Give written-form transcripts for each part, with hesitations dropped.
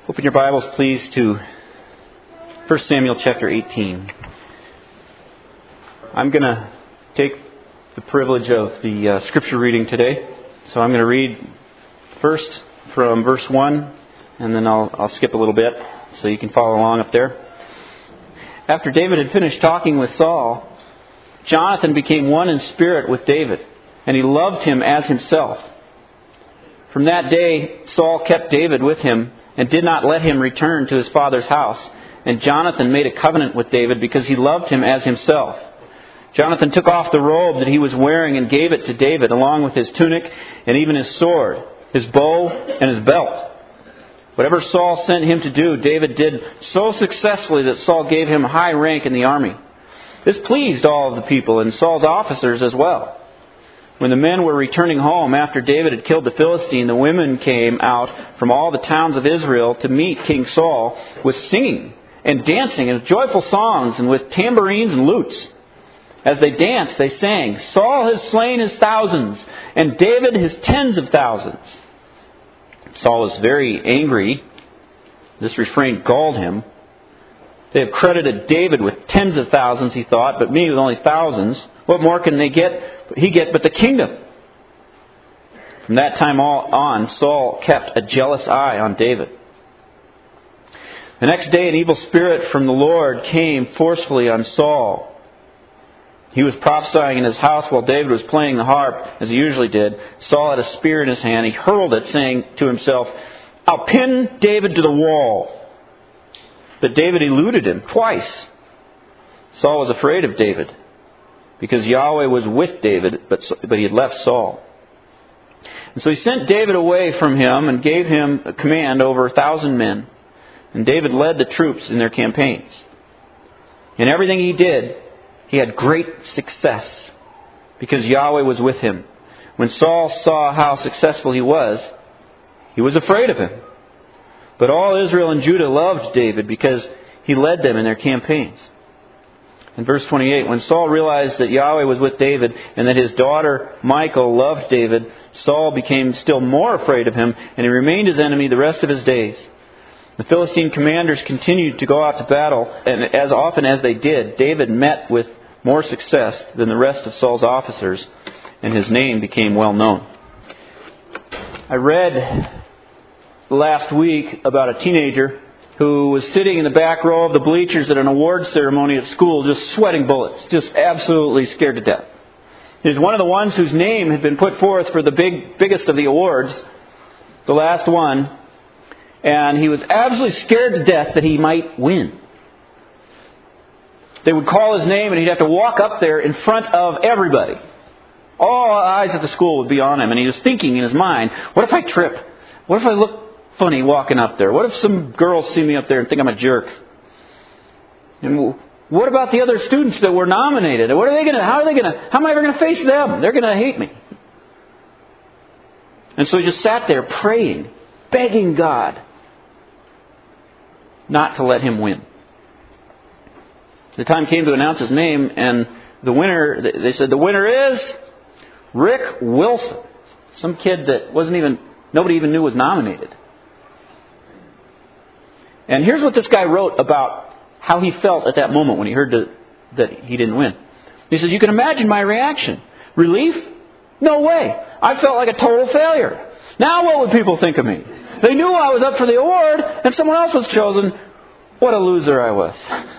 Open your Bibles, please, to 1 Samuel chapter 18. I'm going to take the privilege of the scripture reading today. So I'm going to read first from verse 1, and then I'll skip a little bit so you can follow along up there. After David had finished talking with Saul, Jonathan became one in spirit with David, and he loved him as himself. From that day, Saul kept David with him and did not let him return to his father's house. And Jonathan made a covenant with David because he loved him as himself. Jonathan took off the robe that he was wearing and gave it to David, along with his tunic and even his sword, his bow and his belt. Whatever Saul sent him to do, David did so successfully that Saul gave him high rank in the army. This pleased all of the people and Saul's officers as well. When the men were returning home after David had killed the Philistine, the women came out from all the towns of Israel to meet King Saul with singing and dancing and joyful songs and with tambourines and lutes. As they danced, they sang, "Saul has slain his thousands, and David his tens of thousands." Saul was very angry. This refrain galled him. They have credited David with tens of thousands, he thought, but me with only thousands. What more can he get but the kingdom? From that time on, Saul kept a jealous eye on David. The next day, an evil spirit from the Lord came forcefully on Saul. He was prophesying in his house while David was playing the harp, as he usually did. Saul had a spear in his hand. He hurled it, saying to himself, "I'll pin David to the wall." But David eluded him twice. Saul was afraid of David, because Yahweh was with David, but he had left Saul. And so he sent David away from him and gave him a command over 1,000 men. And David led the troops in their campaigns. In everything he did, he had great success, because Yahweh was with him. When Saul saw how successful he was afraid of him. But all Israel and Judah loved David because he led them in their campaigns. In verse 28, when Saul realized that Yahweh was with David and that his daughter Michal loved David, Saul became still more afraid of him, and he remained his enemy the rest of his days. The Philistine commanders continued to go out to battle, and as often as they did, David met with more success than the rest of Saul's officers, and his name became well known. I read last week about a teenager who was sitting in the back row of the bleachers at an award ceremony at school, just sweating bullets, just absolutely scared to death. He was one of the ones whose name had been put forth for the biggest of the awards, the last one, and he was absolutely scared to death that he might win. They would call his name and he'd have to walk up there in front of everybody. All eyes at the school would be on him, and he was thinking in his mind, what if I trip? What if I look funny walking up there? What if some girls see me up there and think I'm a jerk? And what about the other students that were nominated? How am I ever going to face them? They're going to hate me. And so he just sat there praying, begging God not to let him win. The time came to announce his name, and the winner, they said, the winner is Rick Wilson. Some kid that nobody even knew was nominated. And here's what this guy wrote about how he felt at that moment when he heard that he didn't win. He says, "You can imagine my reaction. Relief? No way. I felt like a total failure. Now what would people think of me? They knew I was up for the award and someone else was chosen. What a loser I was."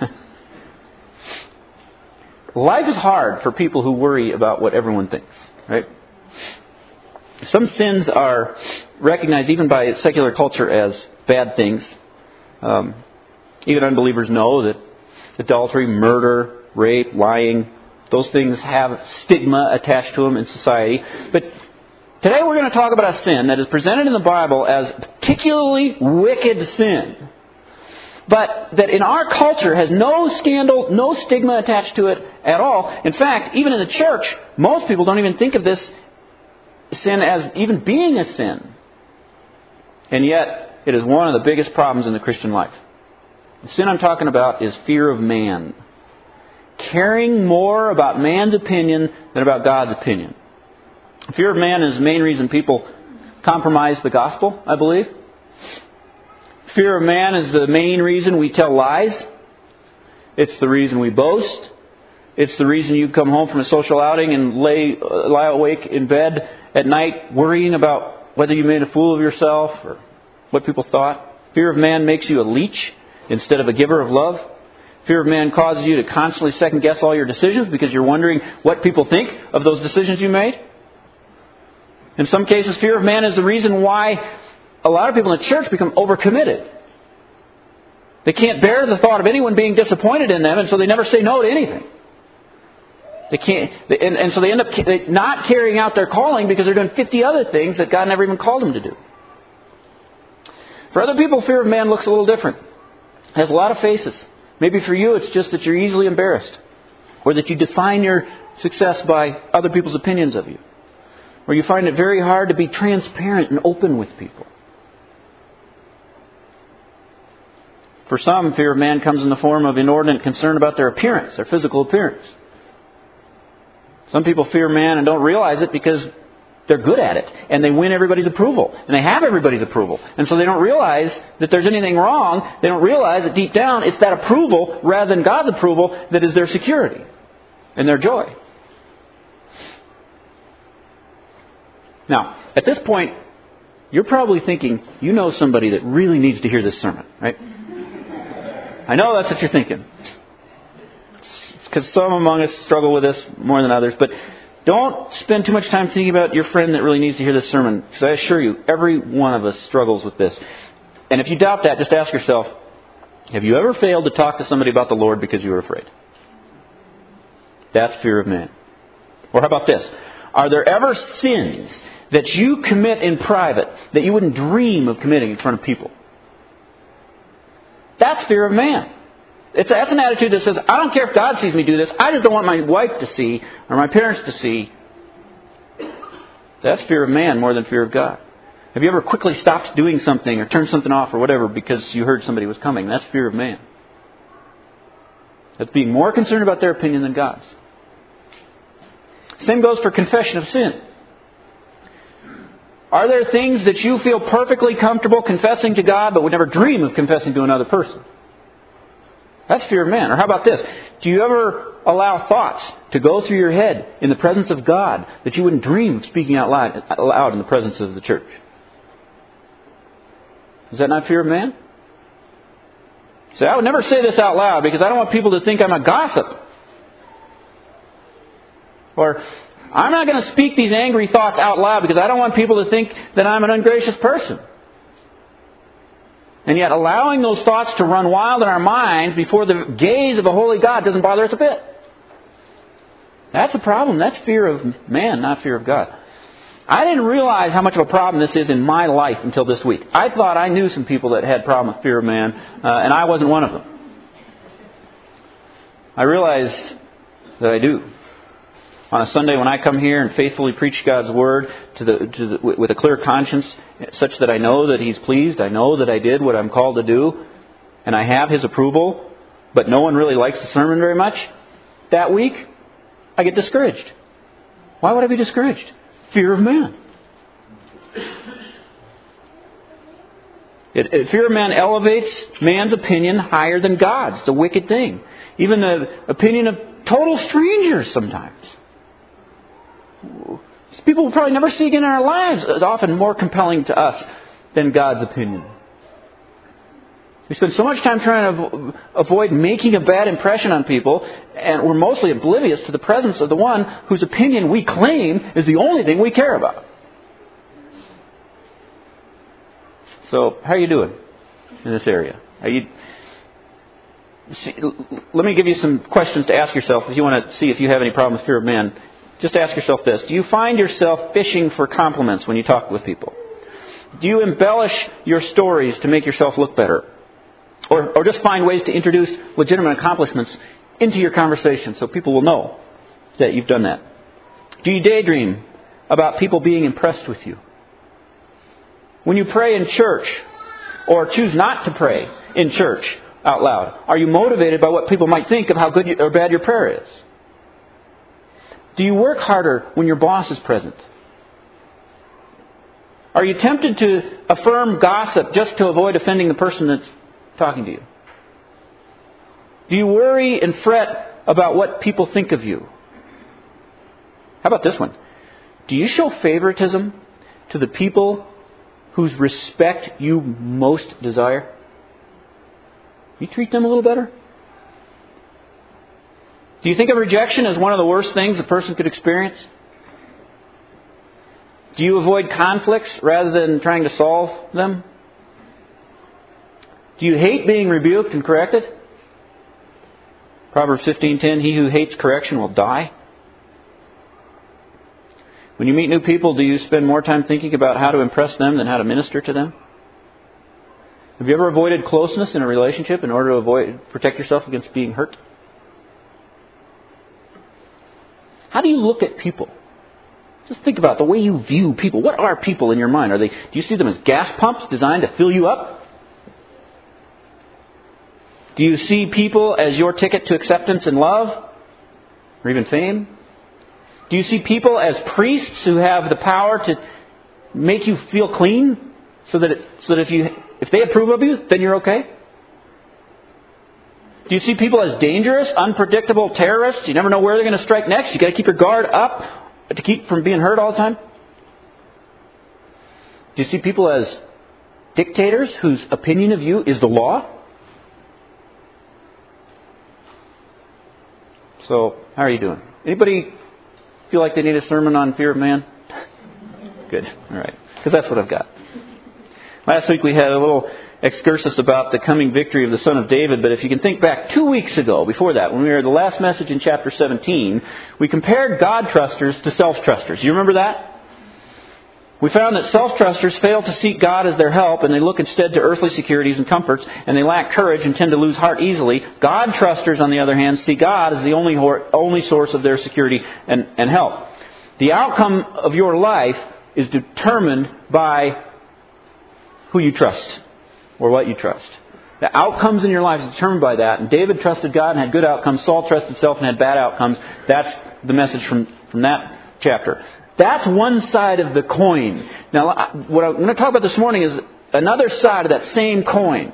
Life is hard for people who worry about what everyone thinks, right? Some sins are recognized even by secular culture as bad things. Even unbelievers know that adultery, murder, rape, lying, those things have stigma attached to them in society. But today we're going to talk about a sin that is presented in the Bible as a particularly wicked sin, but that in our culture has no scandal, no stigma attached to it at all. In fact, even in the church, most people don't even think of this sin as even being a sin. And yet, it is one of the biggest problems in the Christian life. The sin I'm talking about is fear of man. Caring more about man's opinion than about God's opinion. Fear of man is the main reason people compromise the gospel, I believe. Fear of man is the main reason we tell lies. It's the reason we boast. It's the reason you come home from a social outing and lie awake in bed at night worrying about whether you made a fool of yourself or what people thought. Fear of man makes you a leech instead of a giver of love. Fear of man causes you to constantly second guess all your decisions because you're wondering what people think of those decisions you made. In some cases, fear of man is the reason why a lot of people in the church become overcommitted. They can't bear the thought of anyone being disappointed in them, and so they never say no to anything. They can't, and so they end up not carrying out their calling because they're doing 50 other things that God never even called them to do. For other people, fear of man looks a little different. It has a lot of faces. Maybe for you, it's just that you're easily embarrassed, or that you define your success by other people's opinions of you, or you find it very hard to be transparent and open with people. For some, fear of man comes in the form of inordinate concern about their appearance, their physical appearance. Some people fear man and don't realize it because they're good at it, and they win everybody's approval, and they have everybody's approval. And so they don't realize that there's anything wrong. They don't realize that deep down it's that approval rather than God's approval that is their security and their joy. Now, at this point, you're probably thinking, you know somebody that really needs to hear this sermon, right? I know that's what you're thinking. Because some among us struggle with this more than others. But don't spend too much time thinking about your friend that really needs to hear this sermon. Because I assure you, every one of us struggles with this. And if you doubt that, just ask yourself, have you ever failed to talk to somebody about the Lord because you were afraid? That's fear of man. Or how about this? Are there ever sins that you commit in private that you wouldn't dream of committing in front of people? That's fear of man. That's an attitude that says, I don't care if God sees me do this. I just don't want my wife to see or my parents to see. That's fear of man more than fear of God. Have you ever quickly stopped doing something or turned something off or whatever because you heard somebody was coming? That's fear of man. That's being more concerned about their opinion than God's. Same goes for confession of sin. Are there things that you feel perfectly comfortable confessing to God but would never dream of confessing to another person? That's fear of man. Or how about this? Do you ever allow thoughts to go through your head in the presence of God that you wouldn't dream of speaking out loud in the presence of the church? Is that not fear of man? Say, I would never say this out loud because I don't want people to think I'm a gossip. Or, I'm not going to speak these angry thoughts out loud because I don't want people to think that I'm an ungracious person. And yet allowing those thoughts to run wild in our minds before the gaze of a holy God doesn't bother us a bit. That's a problem. That's fear of man, not fear of God. I didn't realize how much of a problem this is in my life until this week. I thought I knew some people that had problem with fear of man, and I wasn't one of them. I realized that I do. On a Sunday when I come here and faithfully preach God's Word with a clear conscience, such that I know that He's pleased, I know that I did what I'm called to do, and I have His approval, but no one really likes the sermon very much, that week, I get discouraged. Why would I be discouraged? Fear of man. Fear of man elevates man's opinion higher than God's. It's a wicked thing. Even the opinion of total strangers sometimes. People we'll probably never see again in our lives is often more compelling to us than God's opinion. We spend so much time trying to avoid making a bad impression on people, and we're mostly oblivious to the presence of the one whose opinion we claim is the only thing we care about. So, how are you doing in this area? Let me give you some questions to ask yourself if you want to see if you have any problem with fear of man. Just ask yourself this. Do you find yourself fishing for compliments when you talk with people? Do you embellish your stories to make yourself look better? Or just find ways to introduce legitimate accomplishments into your conversation so people will know that you've done that? Do you daydream about people being impressed with you? When you pray in church or choose not to pray in church out loud, are you motivated by what people might think of how good or bad your prayer is? Do you work harder when your boss is present? Are you tempted to affirm gossip just to avoid offending the person that's talking to you? Do you worry and fret about what people think of you? How about this one? Do you show favoritism to the people whose respect you most desire? You treat them a little better? Do you think of rejection as one of the worst things a person could experience? Do you avoid conflicts rather than trying to solve them? Do you hate being rebuked and corrected? Proverbs 15:10, he who hates correction will die. When you meet new people, do you spend more time thinking about how to impress them than how to minister to them? Have you ever avoided closeness in a relationship in order to protect yourself against being hurt? How do you look at people? Just think about the way you view people. What are people in your mind? Do you see them as gas pumps designed to fill you up? Do you see people as your ticket to acceptance and love? Or even fame? Do you see people as priests who have the power to make you feel clean? So that if they approve of you, then you're okay? Do you see people as dangerous, unpredictable terrorists? You never know where they're going to strike next. You've got to keep your guard up to keep from being hurt all the time. Do you see people as dictators whose opinion of you is the law? So, how are you doing? Anybody feel like they need a sermon on fear of man? Good. All right. Because that's what I've got. Last week we had a little excursus about the coming victory of the Son of David, but if you can think back 2 weeks ago, before that, when we were at the last message in chapter 17, we compared God-trusters to self-trusters. You remember that? We found that self-trusters fail to seek God as their help, and they look instead to earthly securities and comforts, and they lack courage and tend to lose heart easily. God-trusters, on the other hand, see God as the only source of their security and help. The outcome of your life is determined by who you trust or what you trust. The outcomes in your life is determined by that. And David trusted God and had good outcomes. Saul trusted self and had bad outcomes. That's the message from that chapter. That's one side of the coin. Now, what I'm going to talk about this morning is another side of that same coin.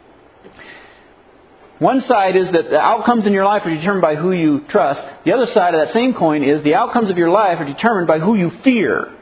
One side is that the outcomes in your life are determined by who you trust. The other side of that same coin is the outcomes of your life are determined by who you fear.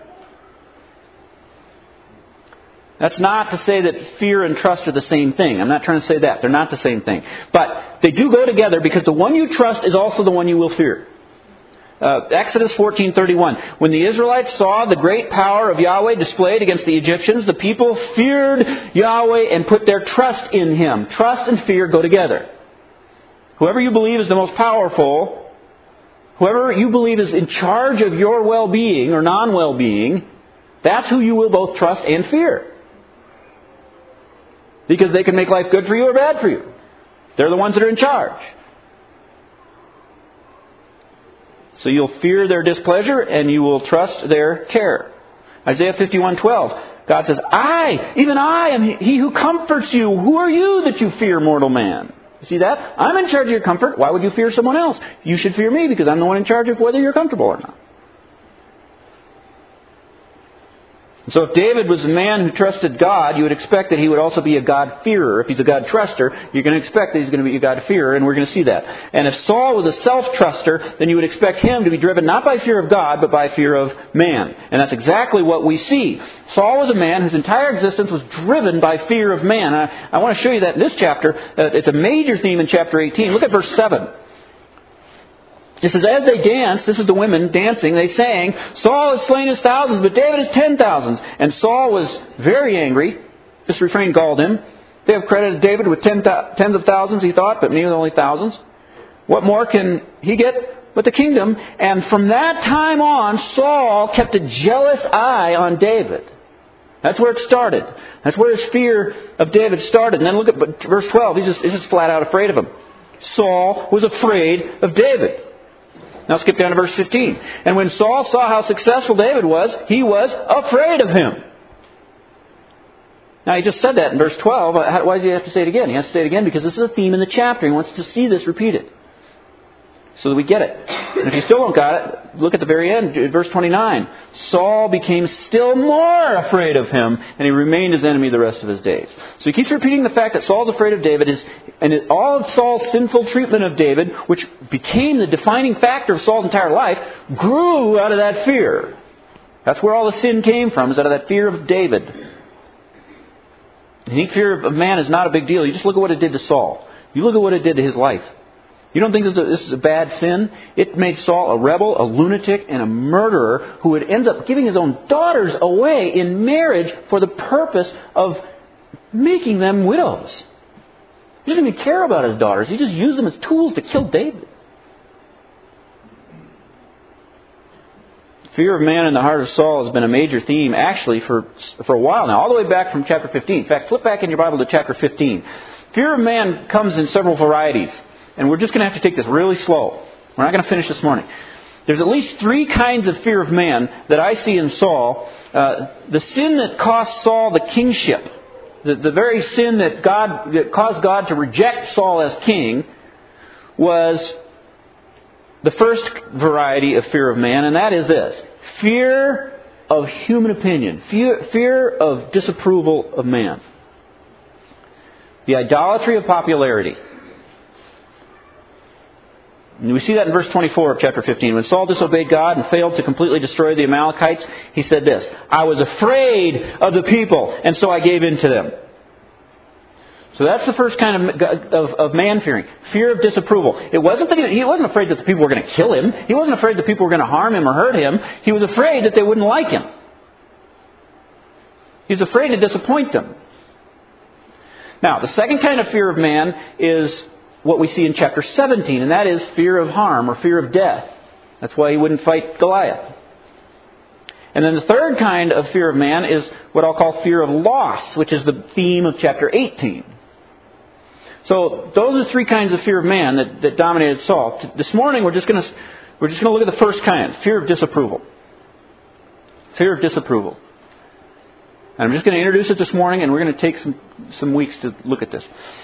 That's not to say that fear and trust are the same thing. I'm not trying to say that. They're not the same thing. But they do go together because the one you trust is also the one you will fear. Exodus 14:31. When the Israelites saw the great power of Yahweh displayed against the Egyptians, the people feared Yahweh and put their trust in Him. Trust and fear go together. Whoever you believe is the most powerful, whoever you believe is in charge of your well-being or non-well-being, that's who you will both trust and fear. Because they can make life good for you or bad for you. They're the ones that are in charge. So you'll fear their displeasure and you will trust their care. Isaiah 51:12. God says, even I am He who comforts you. Who are you that you fear, mortal man? You see that? I'm in charge of your comfort. Why would you fear someone else? You should fear me because I'm the one in charge of whether you're comfortable or not. So if David was a man who trusted God, you would expect that he would also be a God-fearer. If he's a God-truster, you're going to expect that he's going to be a God-fearer, and we're going to see that. And if Saul was a self-truster, then you would expect him to be driven not by fear of God, but by fear of man. And that's exactly what we see. Saul was a man whose entire existence was driven by fear of man. I want to show you that in this chapter. It's a major theme in chapter 18. Look at verse 7. It says, as they danced, this is the women dancing, they sang, Saul has slain his thousands, but David has 10,000s. And Saul was very angry. This refrain galled him. They have credited David with tens of thousands, he thought, but me with only thousands. What more can he get but the kingdom? And from that time on, Saul kept a jealous eye on David. That's where it started. That's where his fear of David started. And then look at verse 12. He's just flat out afraid of him. Saul was afraid of David. Now skip down to verse 15. And when Saul saw how successful David was, he was afraid of him. Now he just said that in verse 12. Why does he have to say it again? He has to say it again because this is a theme in the chapter. He wants to see this repeated so that we get it. And if you still don't got it, look at the very end, verse 29. Saul became still more afraid of him, and he remained his enemy the rest of his days. So he keeps repeating the fact that Saul's afraid of David, and all of Saul's sinful treatment of David, which became the defining factor of Saul's entire life, grew out of that fear. That's where all the sin came from, is out of that fear of David. The unique fear of man is not a big deal. You just look at what it did to Saul. You look at what it did to his life. You don't think this is a bad sin? It made Saul a rebel, a lunatic, and a murderer who would end up giving his own daughters away in marriage for the purpose of making them widows. He didn't even care about his daughters. He just used them as tools to kill David. Fear of man in the heart of Saul has been a major theme actually for a while now, all the way back from chapter 15. In fact, flip back in your Bible to chapter 15. Fear of man comes in several varieties. And we're just going to have to take this really slow. We're not going to finish this morning. There's at least 3 kinds of fear of man that I see in Saul. The sin that cost Saul the kingship, the very sin that caused God to reject Saul as king, was the first variety of fear of man, and that is this: fear of human opinion, fear of disapproval of man. The idolatry of popularity. And we see that in verse 24 of chapter 15. When Saul disobeyed God and failed to completely destroy the Amalekites, he said this: I was afraid of the people, and so I gave in to them. So that's the first kind of man-fearing. Fear of disapproval. He wasn't afraid that the people were going to kill him. He wasn't afraid that people were going to harm him or hurt him. He was afraid that they wouldn't like him. He was afraid to disappoint them. Now, the second kind of fear of man is what we see in chapter 17, and that is fear of harm or fear of death. That's why he wouldn't fight Goliath. And then the third kind of fear of man is what I'll call fear of loss, which is the theme of chapter 18. So those are 3 kinds of fear of man that dominated Saul. This morning we're just going to look at the first kind, fear of disapproval. Fear of disapproval. And I'm just going to introduce it this morning, and we're going to take some weeks to look at this.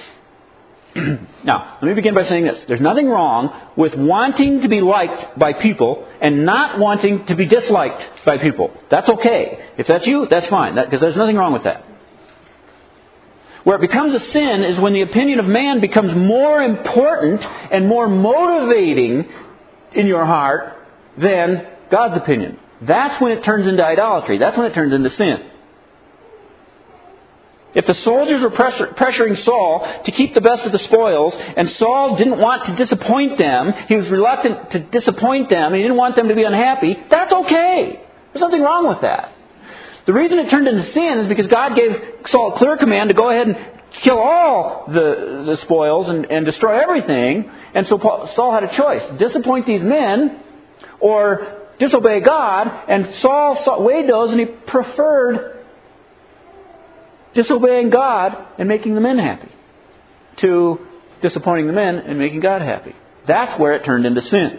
Now, let me begin by saying this. There's nothing wrong with wanting to be liked by people and not wanting to be disliked by people. That's okay. If that's you, that's fine, because there's nothing wrong with that. Where it becomes a sin is when the opinion of man becomes more important and more motivating in your heart than God's opinion. That's when it turns into idolatry. That's when it turns into sin. If the soldiers were pressuring Saul to keep the best of the spoils, and Saul didn't want to disappoint them, he was reluctant to disappoint them, and he didn't want them to be unhappy, that's okay. There's nothing wrong with that. The reason it turned into sin is because God gave Saul a clear command to go ahead and kill all the spoils and destroy everything. And so Saul had a choice: disappoint these men or disobey God. And Saul weighed those, and he preferred disobeying God and making the men happy to disappointing the men and making God happy. That's where it turned into sin.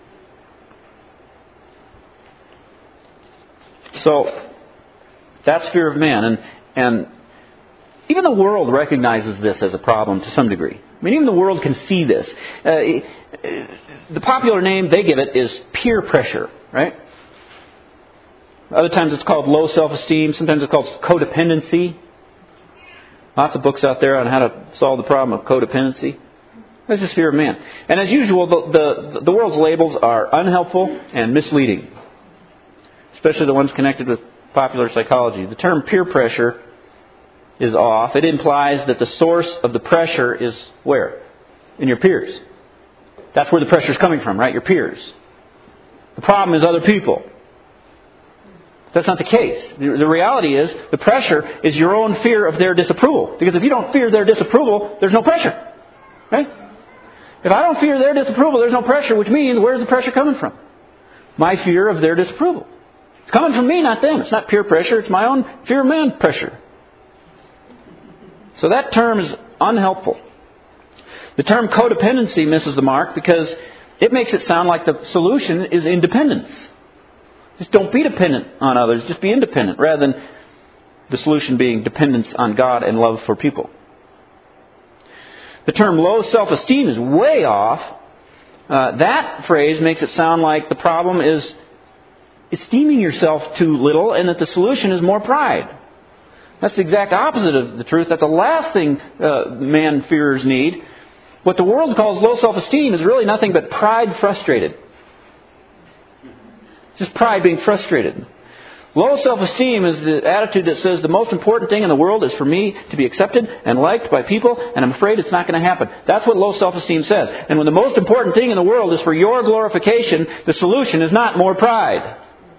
So that's fear of man. And even the world recognizes this as a problem to some degree. I mean, even the world can see this. The popular name they give it is peer pressure, right? Other times it's called low self-esteem. Sometimes it's called codependency. Lots of books out there on how to solve the problem of codependency. That's just fear of man. And as usual, the world's labels are unhelpful and misleading, especially the ones connected with popular psychology. The term peer pressure is off. It implies that the source of the pressure is where? In your peers. That's where the pressure is coming from, right? Your peers. The problem is other people. That's not the case. The reality is the pressure is your own fear of their disapproval. Because if you don't fear their disapproval, there's no pressure. Right? If I don't fear their disapproval, there's no pressure, which means where's the pressure coming from? My fear of their disapproval. It's coming from me, not them. It's not peer pressure. It's my own fear of man pressure. So that term is unhelpful. The term codependency misses the mark because it makes it sound like the solution is independence. Just don't be dependent on others. Just be independent, rather than the solution being dependence on God and love for people. The term low self-esteem is way off That phrase makes it sound like the problem is esteeming yourself too little and that the solution is more pride. That's the exact opposite of the truth. That's the last thing man-fearers need. What the world calls low self-esteem is really nothing but pride frustrated. It's just pride being frustrated. Low self-esteem is the attitude that says the most important thing in the world is for me to be accepted and liked by people, and I'm afraid it's not going to happen. That's what low self-esteem says. And when the most important thing in the world is for your glorification, the solution is not more pride.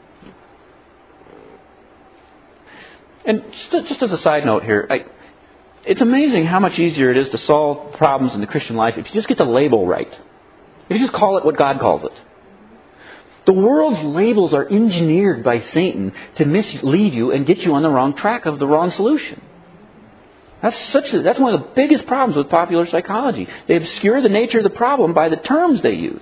And just as a side note here, it's amazing how much easier it is to solve problems in the Christian life if you just get the label right. If you just call it what God calls it. The world's labels are engineered by Satan to mislead you and get you on the wrong track of the wrong solution. That's one of the biggest problems with popular psychology. They obscure the nature of the problem by the terms they use.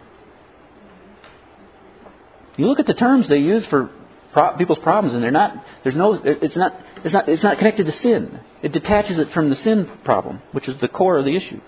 You look at the terms they use for people's problems, and it's not connected to sin. It detaches it from the sin problem, which is the core of the issue.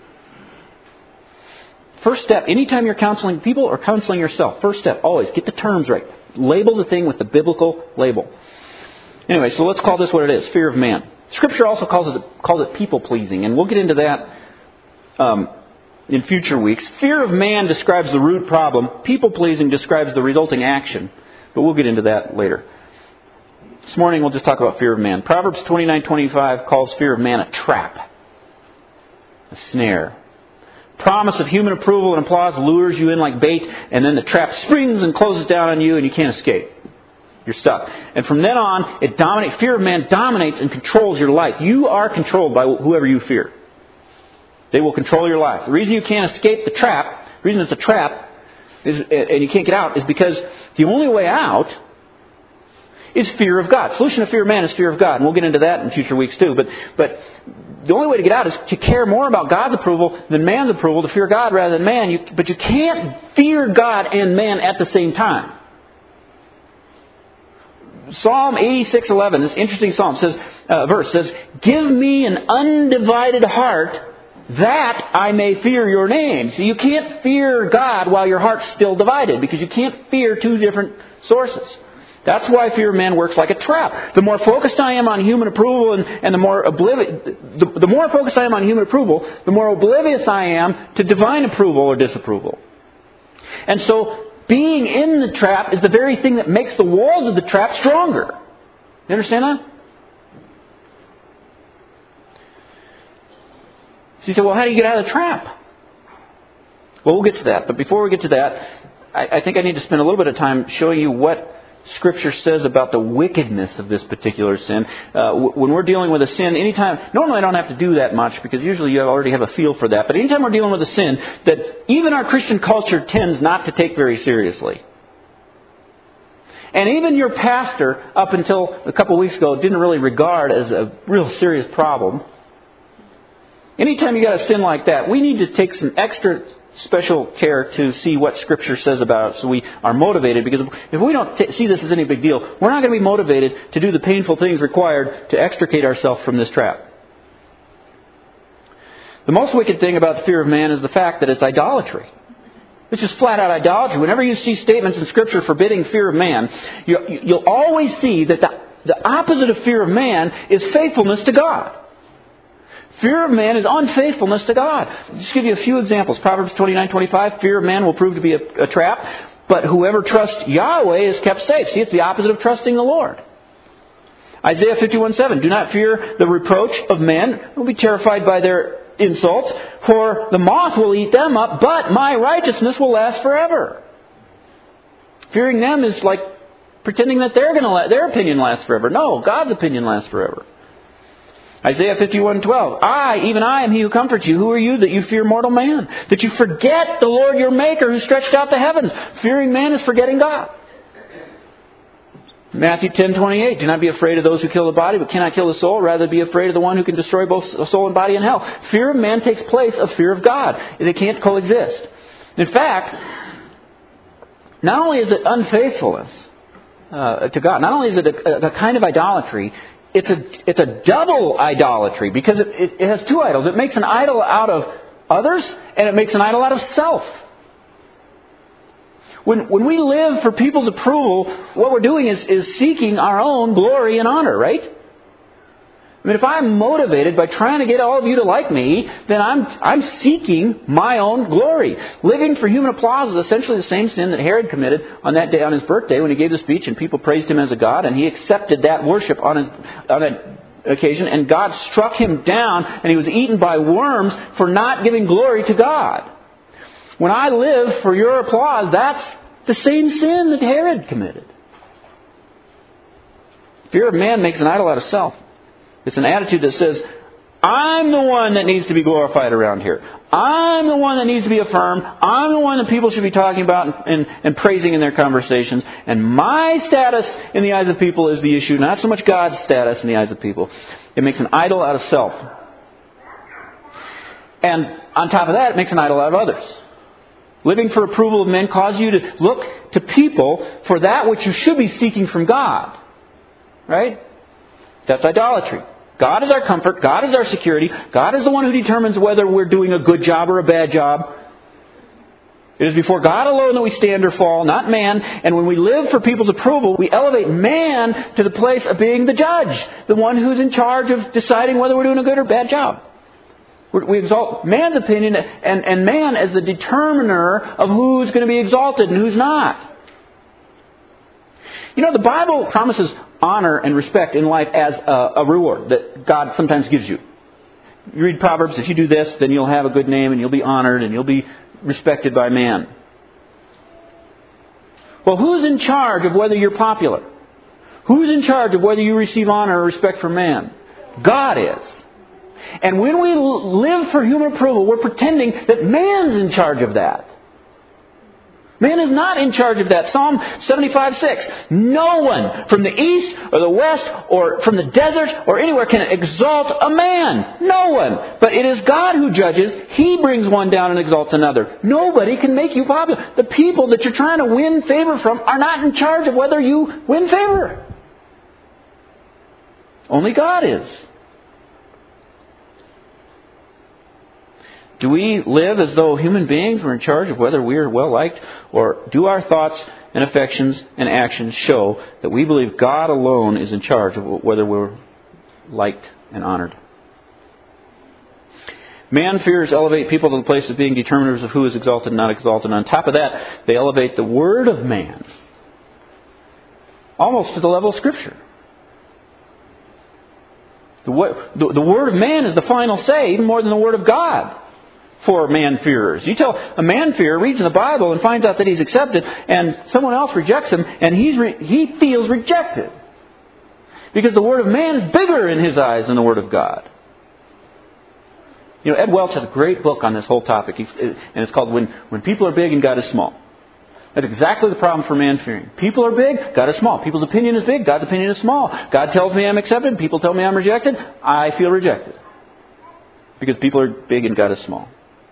First step, anytime you're counseling people or counseling yourself, first step, always get the terms right. Label the thing with the biblical label. Anyway, so let's call this what it is, fear of man. Scripture also calls it people-pleasing, and we'll get into that in future weeks. Fear of man describes the root problem. People-pleasing describes the resulting action, but we'll get into that later. This morning we'll just talk about fear of man. Proverbs 29:25 calls fear of man a trap, a snare. Promise of human approval and applause lures you in like bait, and then the trap springs and closes down on you and you can't escape. You're stuck. And from then on, fear of man dominates and controls your life. You are controlled by whoever you fear. They will control your life. The reason you can't escape the trap, the reason it's a trap, and you can't get out, is because the only way out is fear of God. Solution to fear of man is fear of God. And we'll get into that in future weeks too. But the only way to get out is to care more about God's approval than man's approval, to fear God rather than man. But you can't fear God and man at the same time. Psalm 86:11, this interesting psalm verse says, "Give me an undivided heart that I may fear your name." So you can't fear God while your heart's still divided, because you can't fear two different sources. That's why fear of man works like a trap. The more focused I am on human approval and the more focused I am on human approval, the more oblivious I am to divine approval or disapproval. And so being in the trap is the very thing that makes the walls of the trap stronger. You understand that? So you say, well, how do you get out of the trap? Well, we'll get to that. But before we get to that, I think I need to spend a little bit of time showing you what Scripture says about the wickedness of this particular sin. When we're dealing with a sin, normally I don't have to do that much because usually you already have a feel for that. But anytime we're dealing with a sin that even our Christian culture tends not to take very seriously. And even your pastor, up until a couple of weeks ago, didn't really regard as a real serious problem. Anytime you got a sin like that, we need to take some extra special care to see what Scripture says about it so we are motivated. Because if we don't see this as any big deal, we're not going to be motivated to do the painful things required to extricate ourselves from this trap. The most wicked thing about the fear of man is the fact that it's idolatry. It's just flat out idolatry. Whenever you see statements in Scripture forbidding fear of man, you'll always see that the opposite of fear of man is faithfulness to God. Fear of man is unfaithfulness to God. I'll just give you a few examples. Proverbs 29:25, fear of man will prove to be a trap, but whoever trusts Yahweh is kept safe. See, it's the opposite of trusting the Lord. Isaiah 51:7, do not fear the reproach of men. Don't be terrified by their insults, for the moth will eat them up, but my righteousness will last forever. Fearing them is like pretending that their opinion lasts forever. No, God's opinion lasts forever. Isaiah 51:12, even I am he who comforts you. Who are you that you fear mortal man? That you forget the Lord your Maker who stretched out the heavens. Fearing man is forgetting God. Matthew 10:28, do not be afraid of those who kill the body but cannot kill the soul. Rather be afraid of the one who can destroy both soul and body in hell. Fear of man takes place of fear of God. They can't coexist. In fact, not only is it unfaithfulness to God, not only is it a kind of idolatry, it's a double idolatry because it has two idols. It makes an idol out of others and it makes an idol out of self. When we live for people's approval, what we're doing is seeking our own glory and honor, right? I mean, if I'm motivated by trying to get all of you to like me, then I'm seeking my own glory. Living for human applause is essentially the same sin that Herod committed on that day on his birthday when he gave the speech and people praised him as a god, and he accepted that worship on that occasion, and God struck him down and he was eaten by worms for not giving glory to God. When I live for your applause, that's the same sin that Herod committed. Fear of man makes an idol out of self. It's an attitude that says, I'm the one that needs to be glorified around here. I'm the one that needs to be affirmed. I'm the one that people should be talking about and praising in their conversations. And my status in the eyes of people is the issue, not so much God's status in the eyes of people. It makes an idol out of self. And on top of that, it makes an idol out of others. Living for approval of men causes you to look to people for that which you should be seeking from God. Right? That's idolatry. God is our comfort. God is our security. God is the one who determines whether we're doing a good job or a bad job. It is before God alone that we stand or fall, not man. And when we live for people's approval, we elevate man to the place of being the judge, the one who's in charge of deciding whether we're doing a good or bad job. We exalt man's opinion and man as the determiner of who's going to be exalted and who's not. You know, the Bible promises honor and respect in life as a reward that God sometimes gives you. You read Proverbs, if you do this, then you'll have a good name and you'll be honored and you'll be respected by man. Well, who's in charge of whether you're popular? Who's in charge of whether you receive honor or respect from man? God is. And when we live for human approval, we're pretending that man's in charge of that. Man is not in charge of that. Psalm 75:6. No one from the east or the west or from the desert or anywhere can exalt a man. No one. But it is God who judges. He brings one down and exalts another. Nobody can make you popular. The people that you're trying to win favor from are not in charge of whether you win favor. Only God is. Do we live as though human beings were in charge of whether we are well-liked? Or do our thoughts and affections and actions show that we believe God alone is in charge of whether we're liked and honored? Man-fears elevate people to the place of being determiners of who is exalted and not exalted. And on top of that, they elevate the word of man almost to the level of Scripture. The word of man is the final say, even more than the word of God. For man-fearers. You tell a man-fearer reads in the Bible and finds out that he's accepted and someone else rejects him and he feels rejected. Because the word of man is bigger in his eyes than the word of God. You know, Ed Welch has a great book on this whole topic. And it's called When People Are Big and God is Small. That's exactly the problem for man-fearing. People are big, God is small. People's opinion is big, God's opinion is small. God tells me I'm accepted, people tell me I'm rejected, I feel rejected. Because people are big and God is small.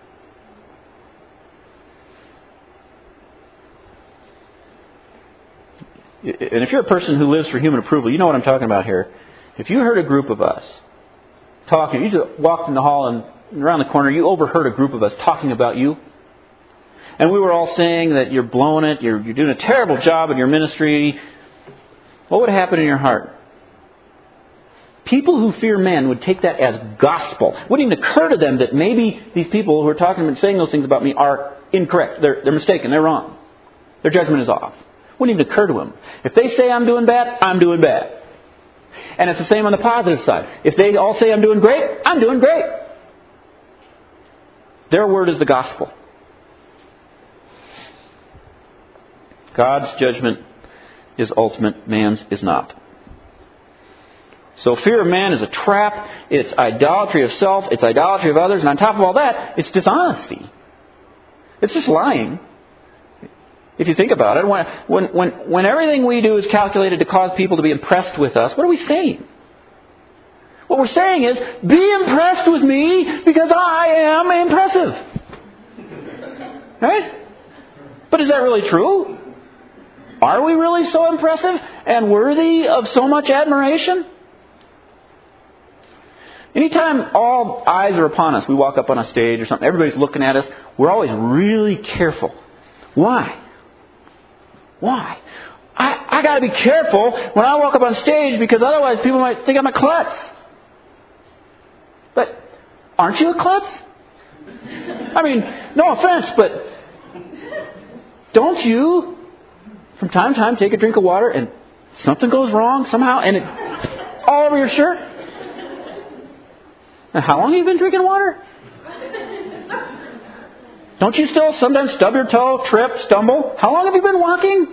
And if you're a person who lives for human approval, you know what I'm talking about here. If you heard a group of us talking, you just walked in the hall and around the corner, you overheard a group of us talking about you. And we were all saying that you're blowing it, you're doing a terrible job in your ministry. What would happen in your heart? People who fear man would take that as gospel. It wouldn't even occur to them that maybe these people who are talking and saying those things about me are incorrect. They're mistaken. They're wrong. Their judgment is off. Wouldn't even occur to them. If they say I'm doing bad, I'm doing bad. And it's the same on the positive side. If they all say I'm doing great, I'm doing great. Their word is the gospel. God's judgment is ultimate. Man's is not. So fear of man is a trap. It's idolatry of self. It's idolatry of others. And on top of all that, it's dishonesty. It's just lying. If you think about it, when everything we do is calculated to cause people to be impressed with us, what are we saying? What we're saying is, be impressed with me because I am impressive. Right? But is that really true? Are we really so impressive and worthy of so much admiration? Anytime all eyes are upon us, we walk up on a stage or something, everybody's looking at us, we're always really careful. Why? Why? I got to be careful when I walk up on stage because otherwise people might think I'm a klutz. But aren't you a klutz? I mean, no offense, but don't you from time to time take a drink of water and something goes wrong somehow and it all over your shirt? Now, how long have you been drinking water? Don't you still sometimes stub your toe, trip, stumble? How long have you been walking?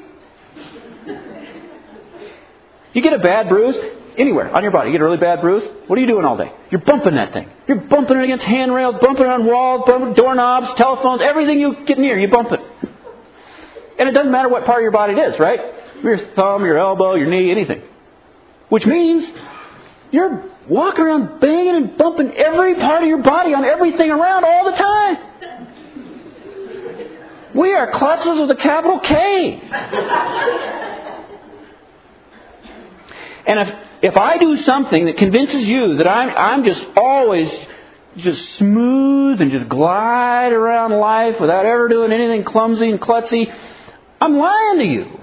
You get a bad bruise anywhere on your body. You get a really bad bruise. What are you doing all day? You're bumping that thing. You're bumping it against handrails, bumping it on walls, bumping doorknobs, telephones, everything you get near, you bump it. And it doesn't matter what part of your body it is, right? Your thumb, your elbow, your knee, anything. Which means you're walking around banging and bumping every part of your body on everything around all the time. We are klutzes with a capital K. And if I do something that convinces you that I'm just always just smooth and just glide around life without ever doing anything clumsy and klutzy, I'm lying to you.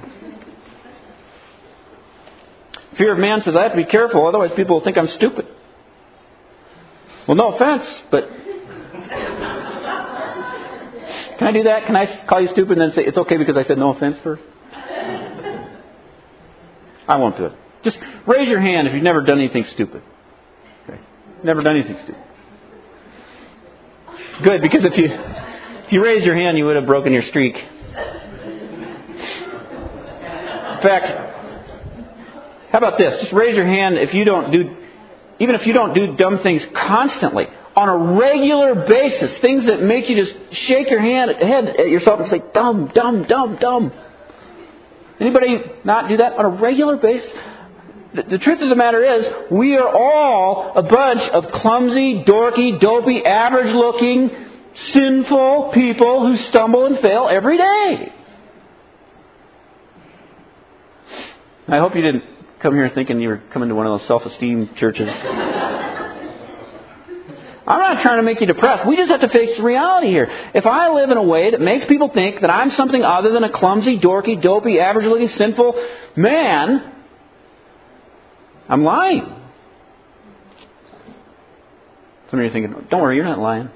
Fear of man says I have to be careful, otherwise people will think I'm stupid. Well, no offense, but can I do that? Can I call you stupid and then say it's okay because I said no offense first? I won't do it. Just raise your hand if you've never done anything stupid. Okay. Never done anything stupid. Good, because if you raised your hand, you would have broken your streak. In fact, how about this? Just raise your hand if you don't do, even if you don't do dumb things constantly, on a regular basis, things that make you just shake your head at yourself and say, dumb, dumb, dumb, dumb. Anybody not do that on a regular basis? The truth of the matter is, we are all a bunch of clumsy, dorky, dopey, average-looking, sinful people who stumble and fail every day. I hope you didn't come here thinking you were coming to one of those self-esteem churches. I'm not trying to make you depressed. We just have to face the reality here. If I live in a way that makes people think that I'm something other than a clumsy, dorky, dopey, average-looking, sinful man, I'm lying. Some of you are thinking, don't worry, you're not lying.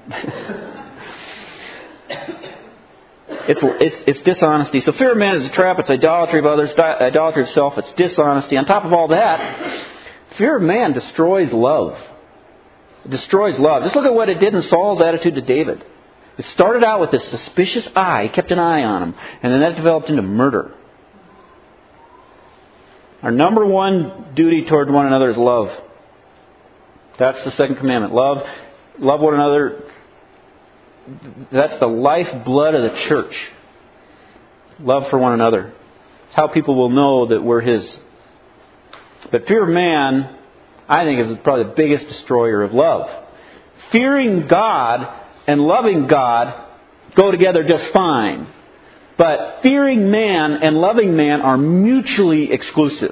It's dishonesty. So fear of man is a trap. It's idolatry of others, idolatry of self. It's dishonesty. On top of all that, fear of man destroys love. It destroys love. Just look at what it did in Saul's attitude to David. It started out with this suspicious eye. He kept an eye on him. And then that developed into murder. Our number one duty toward one another is love. That's the second commandment. Love one another. That's the lifeblood of the church. Love for one another. It's how people will know that we're His. But fear of man, I think, is probably the biggest destroyer of love. Fearing God and loving God go together just fine. But fearing man and loving man are mutually exclusive.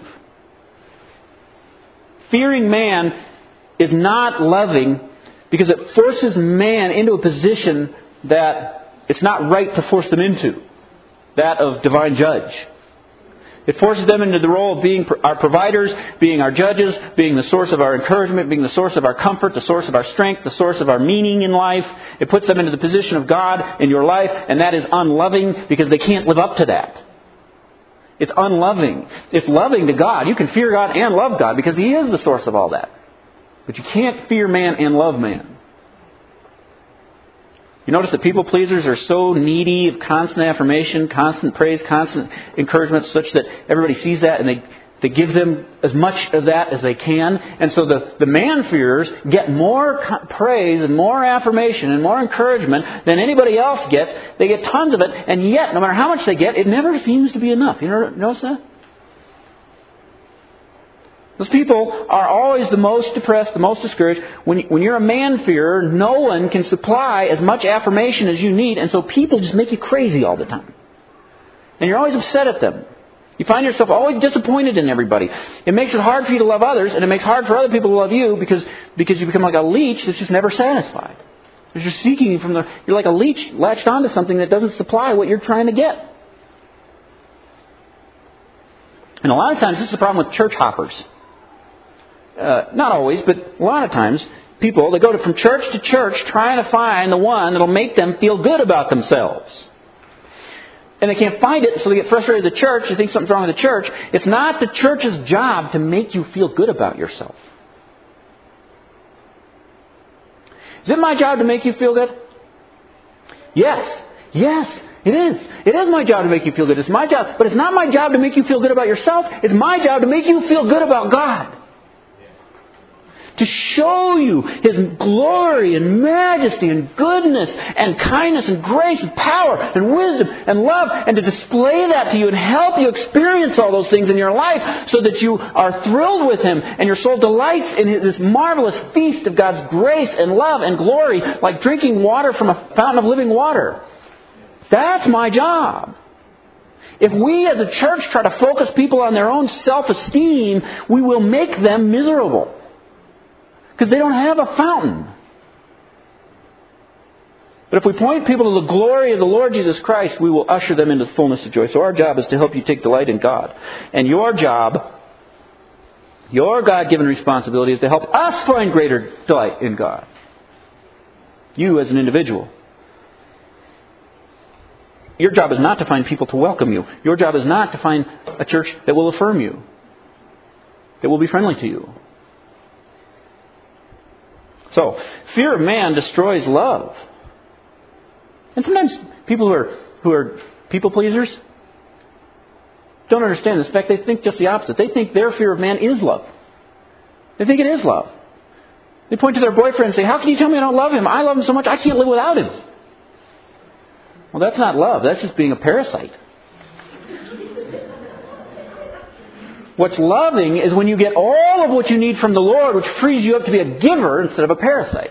Fearing man is not loving because it forces man into a position that it's not right to force them into. That of divine judge. It forces them into the role of being our providers, being our judges, being the source of our encouragement, being the source of our comfort, the source of our strength, the source of our meaning in life. It puts them into the position of God in your life, and that is unloving because they can't live up to that. It's unloving. It's loving to God. You can fear God and love God because He is the source of all that. But you can't fear man and love man. You notice that people pleasers are so needy of constant affirmation, constant praise, constant encouragement, such that everybody sees that and they give them as much of that as they can. And so the man-fearers get more praise and more affirmation and more encouragement than anybody else gets. They get tons of it, and yet, no matter how much they get, it never seems to be enough. You notice that? Those people are always the most depressed, the most discouraged. When you're a man-fearer, no one can supply as much affirmation as you need, and so people just make you crazy all the time. And you're always upset at them. You find yourself always disappointed in everybody. It makes it hard for you to love others, and it makes it hard for other people to love you because you become like a leech that's just never satisfied. Because you're seeking you're like a leech latched onto something that doesn't supply what you're trying to get. And a lot of times this is the problem with church hoppers. Not always, but a lot of times people, they go from church to church trying to find the one that'll make them feel good about themselves. And they can't find it, so they get frustrated with the church. They think something's wrong with the church. It's not the church's job to make you feel good about yourself. Is it my job to make you feel good? Yes. Yes, it is. It is my job to make you feel good. It's my job. But it's not my job to make you feel good about yourself. It's my job to make you feel good about God. To show you His glory and majesty and goodness and kindness and grace and power and wisdom and love, and to display that to you and help you experience all those things in your life so that you are thrilled with Him and your soul delights in this marvelous feast of God's grace and love and glory, like drinking water from a fountain of living water. That's my job. If we as a church try to focus people on their own self-esteem, we will make them miserable. Because they don't have a fountain. But if we point people to the glory of the Lord Jesus Christ, we will usher them into the fullness of joy. So our job is to help you take delight in God. And your job, your God-given responsibility, is to help us find greater delight in God. You as an individual. Your job is not to find people to welcome you. Your job is not to find a church that will affirm you, that will be friendly to you. So, fear of man destroys love. And sometimes people who are people pleasers don't understand this. In fact, they think just the opposite. They think their fear of man is love. They think it is love. They point to their boyfriend and say, "How can you tell me I don't love him? I love him so much I can't live without him." Well, that's not love. That's just being a parasite. What's loving is when you get all of what you need from the Lord, which frees you up to be a giver instead of a parasite.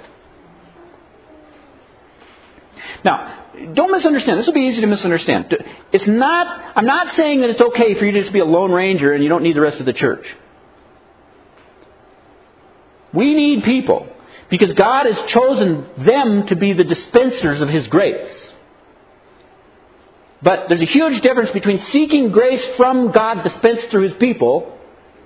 Now, don't misunderstand. This will be easy to misunderstand. I'm not saying that it's okay for you to just be a lone ranger and you don't need the rest of the church. We need people because God has chosen them to be the dispensers of His grace. But there's a huge difference between seeking grace from God dispensed through His people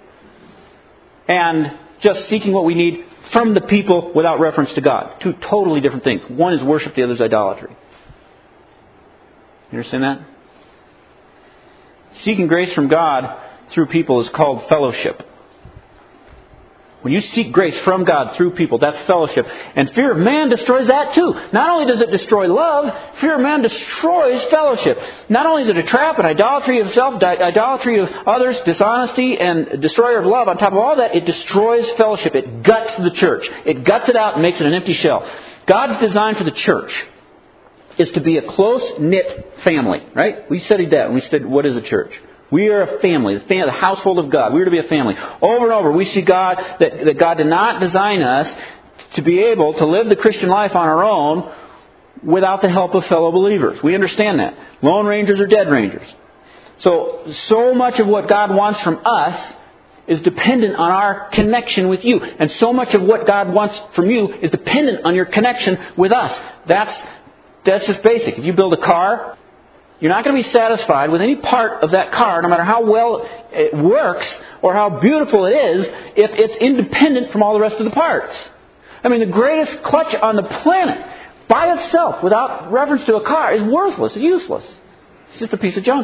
and just seeking what we need from the people without reference to God. Two totally different things. One is worship, the other is idolatry. You understand that? Seeking grace from God through people is called fellowship. When you seek grace from God through people, that's fellowship. And fear of man destroys that too. Not only does it destroy love, fear of man destroys fellowship. Not only is it a trap and idolatry of self, idolatry of others, dishonesty, and destroyer of love, on top of all that, it destroys fellowship. It guts the church. It guts it out and makes it an empty shell. God's design for the church is to be a close-knit family, right? We studied that when we studied what is a church. We are a family, the household of God. We are to be a family. Over and over, we see God that God did not design us to be able to live the Christian life on our own without the help of fellow believers. We understand that. Lone rangers are dead rangers. So much of what God wants from us is dependent on our connection with you. And so much of what God wants from you is dependent on your connection with us. That's just basic. If you build a car, you're not going to be satisfied with any part of that car, no matter how well it works or how beautiful it is, if it's independent from all the rest of the parts. I mean, the greatest clutch on the planet, by itself, without reference to a car, is worthless, it's useless. It's just a piece of junk.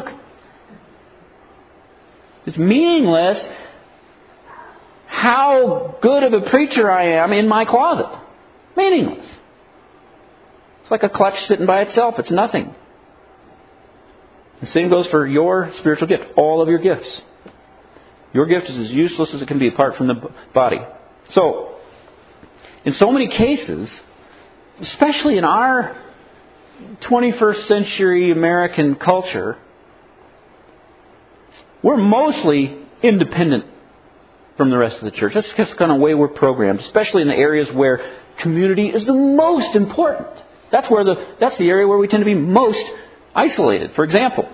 It's meaningless how good of a preacher I am in my closet. Meaningless. It's like a clutch sitting by itself. It's nothing. The same goes for your spiritual gift, all of your gifts. Your gift is as useless as it can be apart from the body. So, in so many cases, especially in our 21st century American culture, we're mostly independent from the rest of the church. That's just kind of the way we're programmed, especially in the areas where community is the most important. That's the area where we tend to be most isolated. For example,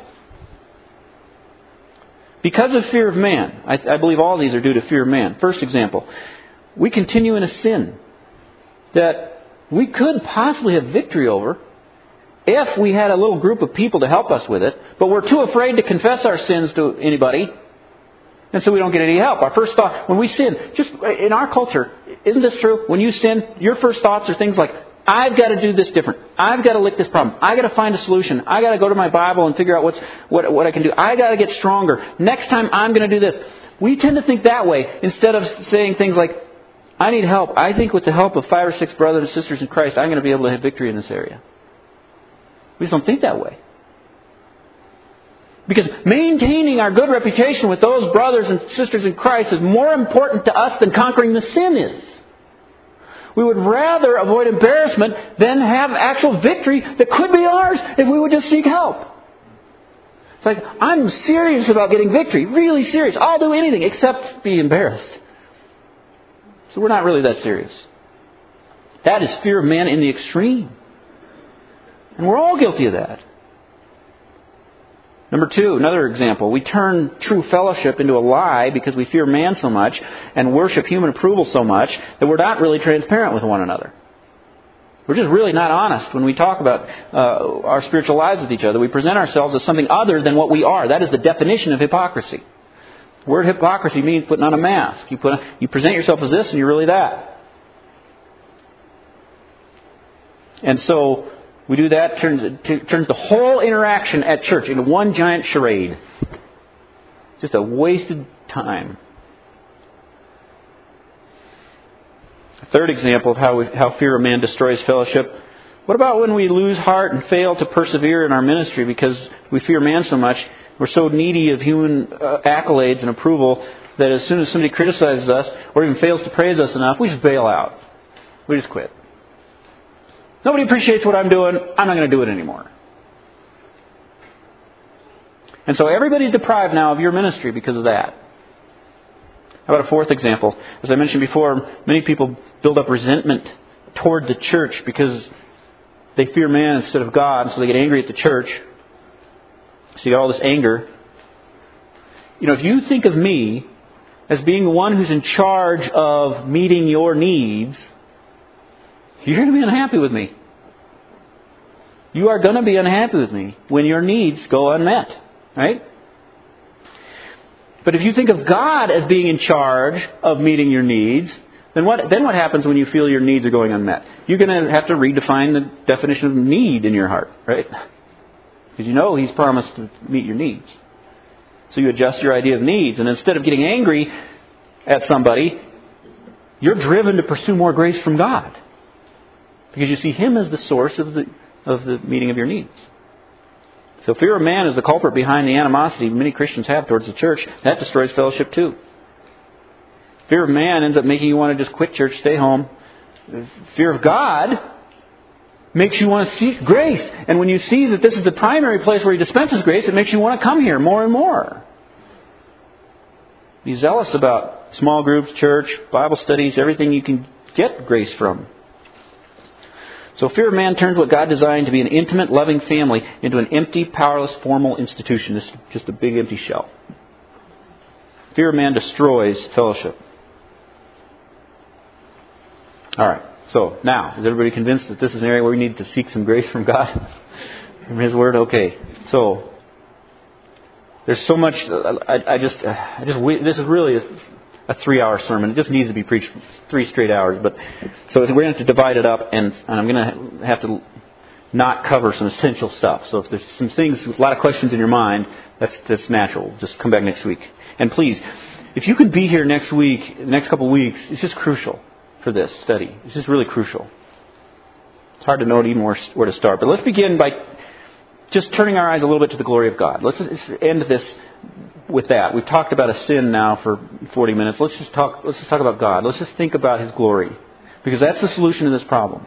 because of fear of man, I believe all these are due to fear of man. First example, we continue in a sin that we could possibly have victory over if we had a little group of people to help us with it, but we're too afraid to confess our sins to anybody And so we don't get any help. Our first thought, when we sin, just in our culture, isn't this true? When you sin, your first thoughts are things like, I've got to do this different. I've got to lick this problem. I've got to find a solution. I've got to go to my Bible and figure out what I can do. I've got to get stronger. Next time I'm going to do this. We tend to think that way instead of saying things like, I need help. I think with the help of 5 or 6 brothers and sisters in Christ, I'm going to be able to have victory in this area. We just don't think that way. Because maintaining our good reputation with those brothers and sisters in Christ is more important to us than conquering the sin is. We would rather avoid embarrassment than have actual victory that could be ours if we would just seek help. It's like, I'm serious about getting victory. Really serious. I'll do anything except be embarrassed. So we're not really that serious. That is fear of man in the extreme. And we're all guilty of that. Number 2, another example. We turn true fellowship into a lie because we fear man so much and worship human approval so much that we're not really transparent with one another. We're just really not honest when we talk about our spiritual lives with each other. We present ourselves as something other than what we are. That is the definition of hypocrisy. The word hypocrisy means putting on a mask. You present yourself as this and you're really that. And so we do that, turns the whole interaction at church into one giant charade. Just a wasted time. A third example of how fear of man destroys fellowship. What about when we lose heart and fail to persevere in our ministry because we fear man so much? We're so needy of human accolades and approval that as soon as somebody criticizes us or even fails to praise us enough, we just bail out. We just quit. Nobody appreciates what I'm doing. I'm not going to do it anymore. And so everybody's deprived now of your ministry because of that. How about a fourth example? As I mentioned before, many people build up resentment toward the church because they fear man instead of God, so they get angry at the church. So you got all this anger. You know, if you think of me as being the one who's in charge of meeting your needs, you're going to be unhappy with me. You are going to be unhappy with me when your needs go unmet. Right? But if you think of God as being in charge of meeting your needs, then what happens when you feel your needs are going unmet? You're going to have to redefine the definition of need in your heart. Right? Because you know He's promised to meet your needs. So you adjust your idea of needs. And instead of getting angry at somebody, you're driven to pursue more grace from God. Because you see Him as the source of the meeting of your needs. So fear of man is the culprit behind the animosity many Christians have towards the church. That destroys fellowship too. Fear of man ends up making you want to just quit church, stay home. Fear of God makes you want to seek grace. And when you see that this is the primary place where He dispenses grace, it makes you want to come here more and more. Be zealous about small groups, church, Bible studies, everything you can get grace from. So fear of man turns what God designed to be an intimate, loving family into an empty, powerless, formal institution. It's just a big, empty shell. Fear of man destroys fellowship. All right. So now, is everybody convinced that this is an area where we need to seek some grace from God? From His Word? Okay. So there's so much. This is really a 3-hour sermon. It just needs to be preached 3 straight hours. But so we're going to have to divide it up, and I'm going to have to not cover some essential stuff. So if there's some things, a lot of questions in your mind, that's natural. Just come back next week. And please, if you can be here next week, the next couple of weeks, it's just crucial for this study. It's just really crucial. It's hard to know even where to start. But let's begin by just turning our eyes a little bit to the glory of God. Let's end this with that. We've talked about a sin now for 40 minutes. Let's just talk about God. Let's just think about His glory. Because that's the solution to this problem.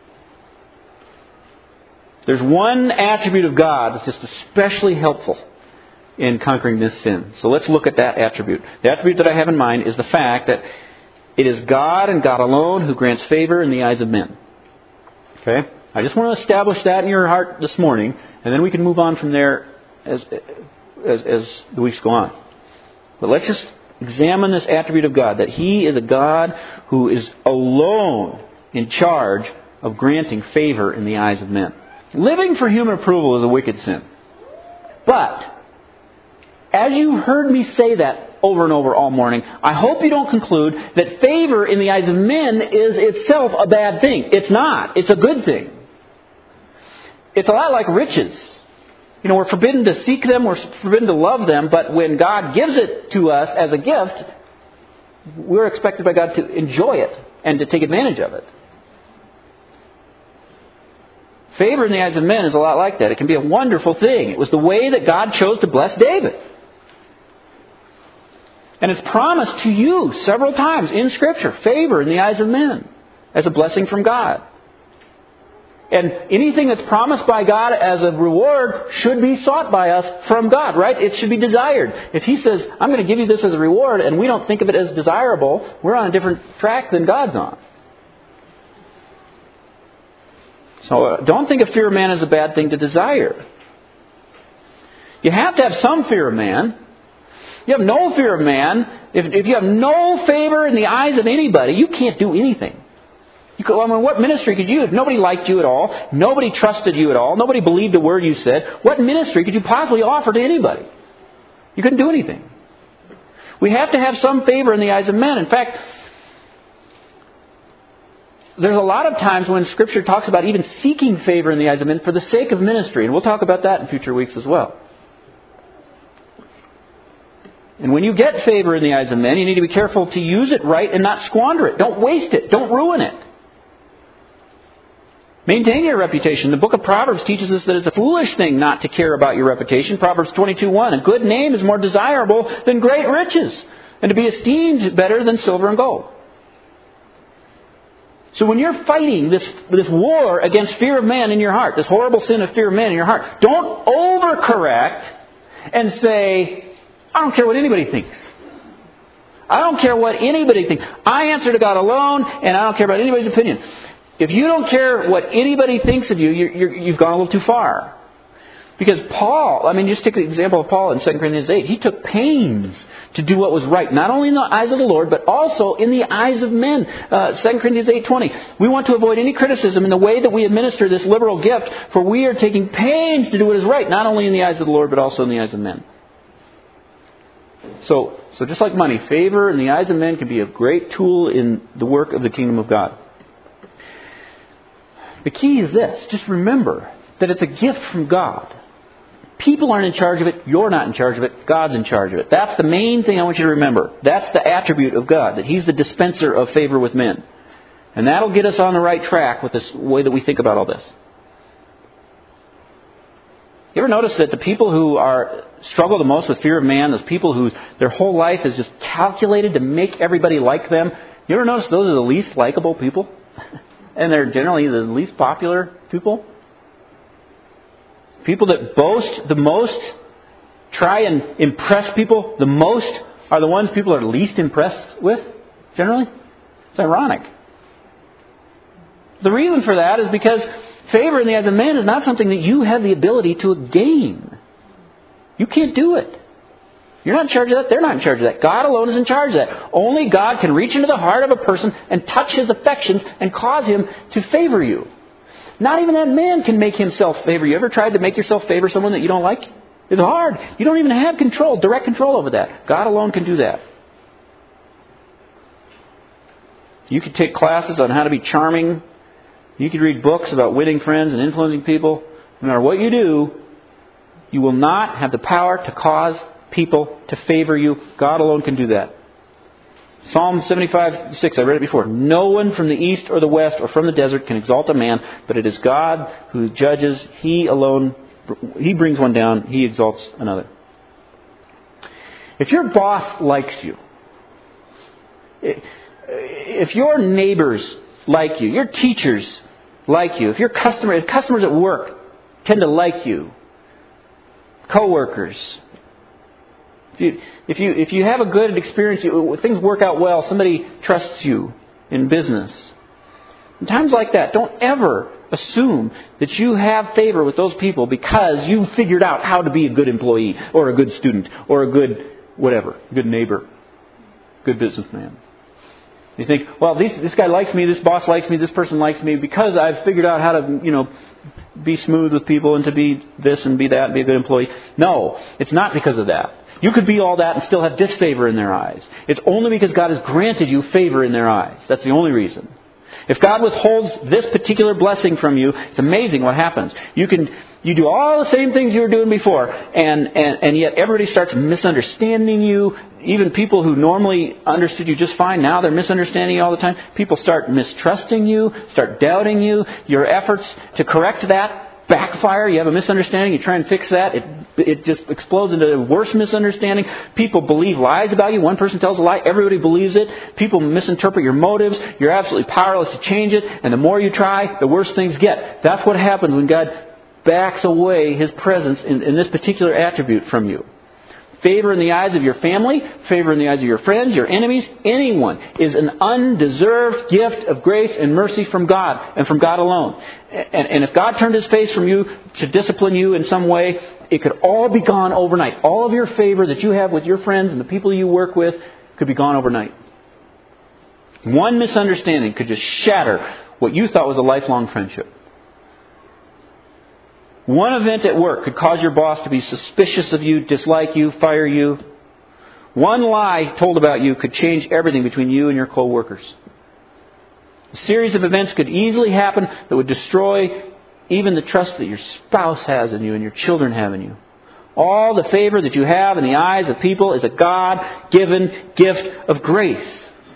There's one attribute of God that's just especially helpful in conquering this sin. So let's look at that attribute. The attribute that I have in mind is the fact that it is God and God alone who grants favor in the eyes of men. Okay? I just want to establish that in your heart this morning, and then we can move on from there as the weeks go on. But let's just examine this attribute of God, that He is a God who is alone in charge of granting favor in the eyes of men. Living for human approval is a wicked sin. But as you heard me say that over and over all morning, I hope you don't conclude that favor in the eyes of men is itself a bad thing. It's not. It's a good thing. It's a lot like riches. We're forbidden to seek them, we're forbidden to love them, but when God gives it to us as a gift, we're expected by God to enjoy it and to take advantage of it. Favor in the eyes of men is a lot like that. It can be a wonderful thing. It was the way that God chose to bless David. And it's promised to you several times in Scripture, favor in the eyes of men as a blessing from God. And anything that's promised by God as a reward should be sought by us from God, right? It should be desired. If He says, I'm going to give you this as a reward, and we don't think of it as desirable, we're on a different track than God's on. So don't think of fear of man as a bad thing to desire. You have to have some fear of man. You have no fear of man. If you have no favor in the eyes of anybody, you can't do anything. What ministry could you, if nobody liked you at all, nobody trusted you at all, nobody believed a word you said, what ministry could you possibly offer to anybody? You couldn't do anything. We have to have some favor in the eyes of men. In fact, there's a lot of times when Scripture talks about even seeking favor in the eyes of men for the sake of ministry. And we'll talk about that in future weeks as well. And when you get favor in the eyes of men, you need to be careful to use it right and not squander it. Don't waste it. Don't ruin it. Maintain your reputation. The book of Proverbs teaches us that it's a foolish thing not to care about your reputation. Proverbs 22:1. A good name is more desirable than great riches, and to be esteemed better than silver and gold. So when you're fighting this war against fear of man in your heart, this horrible sin of fear of man in your heart, don't overcorrect and say, I don't care what anybody thinks. I don't care what anybody thinks. I answer to God alone, and I don't care about anybody's opinion. If you don't care what anybody thinks of you, you've gone a little too far. Because Paul, just take the example of Paul in 2 Corinthians 8. He took pains to do what was right, not only in the eyes of the Lord, but also in the eyes of men. 2 Corinthians 8:20. We want to avoid any criticism in the way that we administer this liberal gift, for we are taking pains to do what is right, not only in the eyes of the Lord, but also in the eyes of men. So just like money, favor in the eyes of men can be a great tool in the work of the kingdom of God. The key is this. Just remember that it's a gift from God. People aren't in charge of it. You're not in charge of it. God's in charge of it. That's the main thing I want you to remember. That's the attribute of God, that He's the dispenser of favor with men. And that'll get us on the right track with this way that we think about all this. You ever notice that the people who struggle the most with fear of man, those people who their whole life is just calculated to make everybody like them, you ever notice those are the least likable people? And they're generally the least popular people? People that boast the most, try and impress people the most, are the ones people are least impressed with, generally. It's ironic. The reason for that is because favor in the eyes of men is not something that you have the ability to gain. You can't do it. You're not in charge of that. They're not in charge of that. God alone is in charge of that. Only God can reach into the heart of a person and touch his affections and cause him to favor you. Not even that man can make himself favor you. Ever tried to make yourself favor someone that you don't like? It's hard. You don't even have direct control over that. God alone can do that. You could take classes on how to be charming. You could read books about winning friends and influencing people. No matter what you do, you will not have the power to cause people to favor you. God alone can do that. Psalm 75:6, I read it before. No one from the east or the west or from the desert can exalt a man, but it is God who judges. He alone, He brings one down, He exalts another. If your boss likes you, if your neighbors like you, your teachers like you, if your customers at work tend to like you, co-workers, if you have a good experience, things work out well, somebody trusts you in business. In times like that, don't ever assume that you have favor with those people because you figured out how to be a good employee or a good student or a good whatever, good neighbor, good businessman. You think, well, this guy likes me, this boss likes me, this person likes me because I've figured out how to, be smooth with people and to be this and be that and be a good employee. No, it's not because of that. You could be all that and still have disfavor in their eyes. It's only because God has granted you favor in their eyes. That's the only reason. If God withholds this particular blessing from you, it's amazing what happens. You do all the same things you were doing before, and yet everybody starts misunderstanding you. Even people who normally understood you just fine, now they're misunderstanding you all the time. People start mistrusting you, start doubting you. Your efforts to correct that backfire. You have a misunderstanding, you try and fix that. It just explodes into a worse misunderstanding. People believe lies about you. One person tells a lie, everybody believes it. People misinterpret your motives. You're absolutely powerless to change it. And the more you try, the worse things get. That's what happens when God backs away His presence in this particular attribute from you. Favor in the eyes of your family, favor in the eyes of your friends, your enemies, anyone is an undeserved gift of grace and mercy from God and from God alone. And if God turned His face from you to discipline you in some way, it could all be gone overnight. All of your favor that you have with your friends and the people you work with could be gone overnight. One misunderstanding could just shatter what you thought was a lifelong friendship. One event at work could cause your boss to be suspicious of you, dislike you, fire you. One lie told about you could change everything between you and your co-workers. A series of events could easily happen that would destroy even the trust that your spouse has in you and your children have in you. All the favor that you have in the eyes of people is a God-given gift of grace.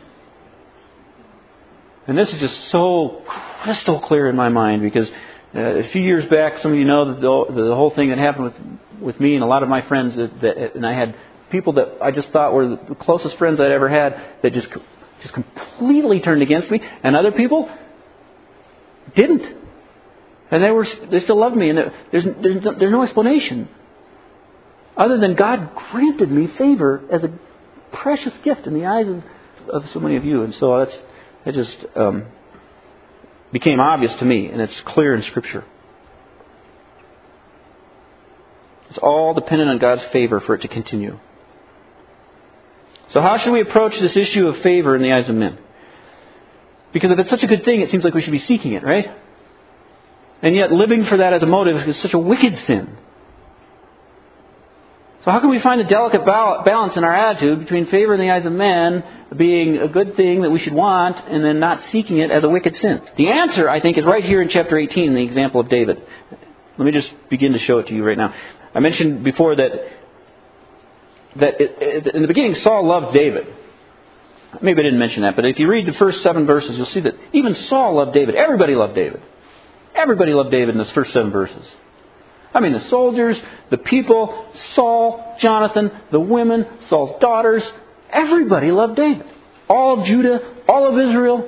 And this is just so crystal clear in my mind because a few years back, some of you know that the whole thing that happened with me and a lot of my friends, and I had people that I just thought were the closest friends I'd ever had that just completely turned against me, and other people didn't, and they still loved me, and there's no explanation other than God granted me favor as a precious gift in the eyes of so many of you, and so it just became obvious to me, and it's clear in Scripture. It's all dependent on God's favor for it to continue. So how should we approach this issue of favor in the eyes of men? Because if it's such a good thing, it seems like we should be seeking it, right? And yet living for that as a motive is such a wicked sin. So how can we find a delicate balance in our attitude between favor in the eyes of men being a good thing that we should want and then not seeking it as a wicked sin? The answer, I think, is right here in chapter 18 in the example of David. Let me just begin to show it to you right now. I mentioned before that in the beginning Saul loved David. Maybe I didn't mention that, but if you read the first 7 verses, you'll see that even Saul loved David. Everybody loved David. Everybody loved David in those first 7 verses. I mean, the soldiers, the people, Saul, Jonathan, the women, Saul's daughters, everybody loved David. All of Judah, all of Israel.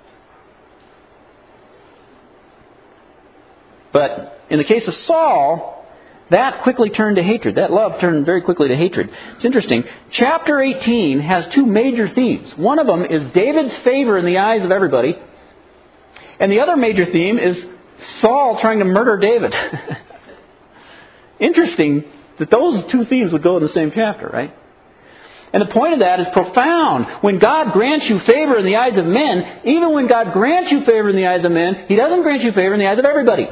But in the case of Saul, that quickly turned to hatred. That love turned very quickly to hatred. It's interesting. Chapter 18 has 2 major themes. One of them is David's favor in the eyes of everybody. And the other major theme is Saul trying to murder David. Interesting that those 2 themes would go in the same chapter, right? And the point of that is profound. When God grants you favor in the eyes of men, even when God grants you favor in the eyes of men, He doesn't grant you favor in the eyes of everybody.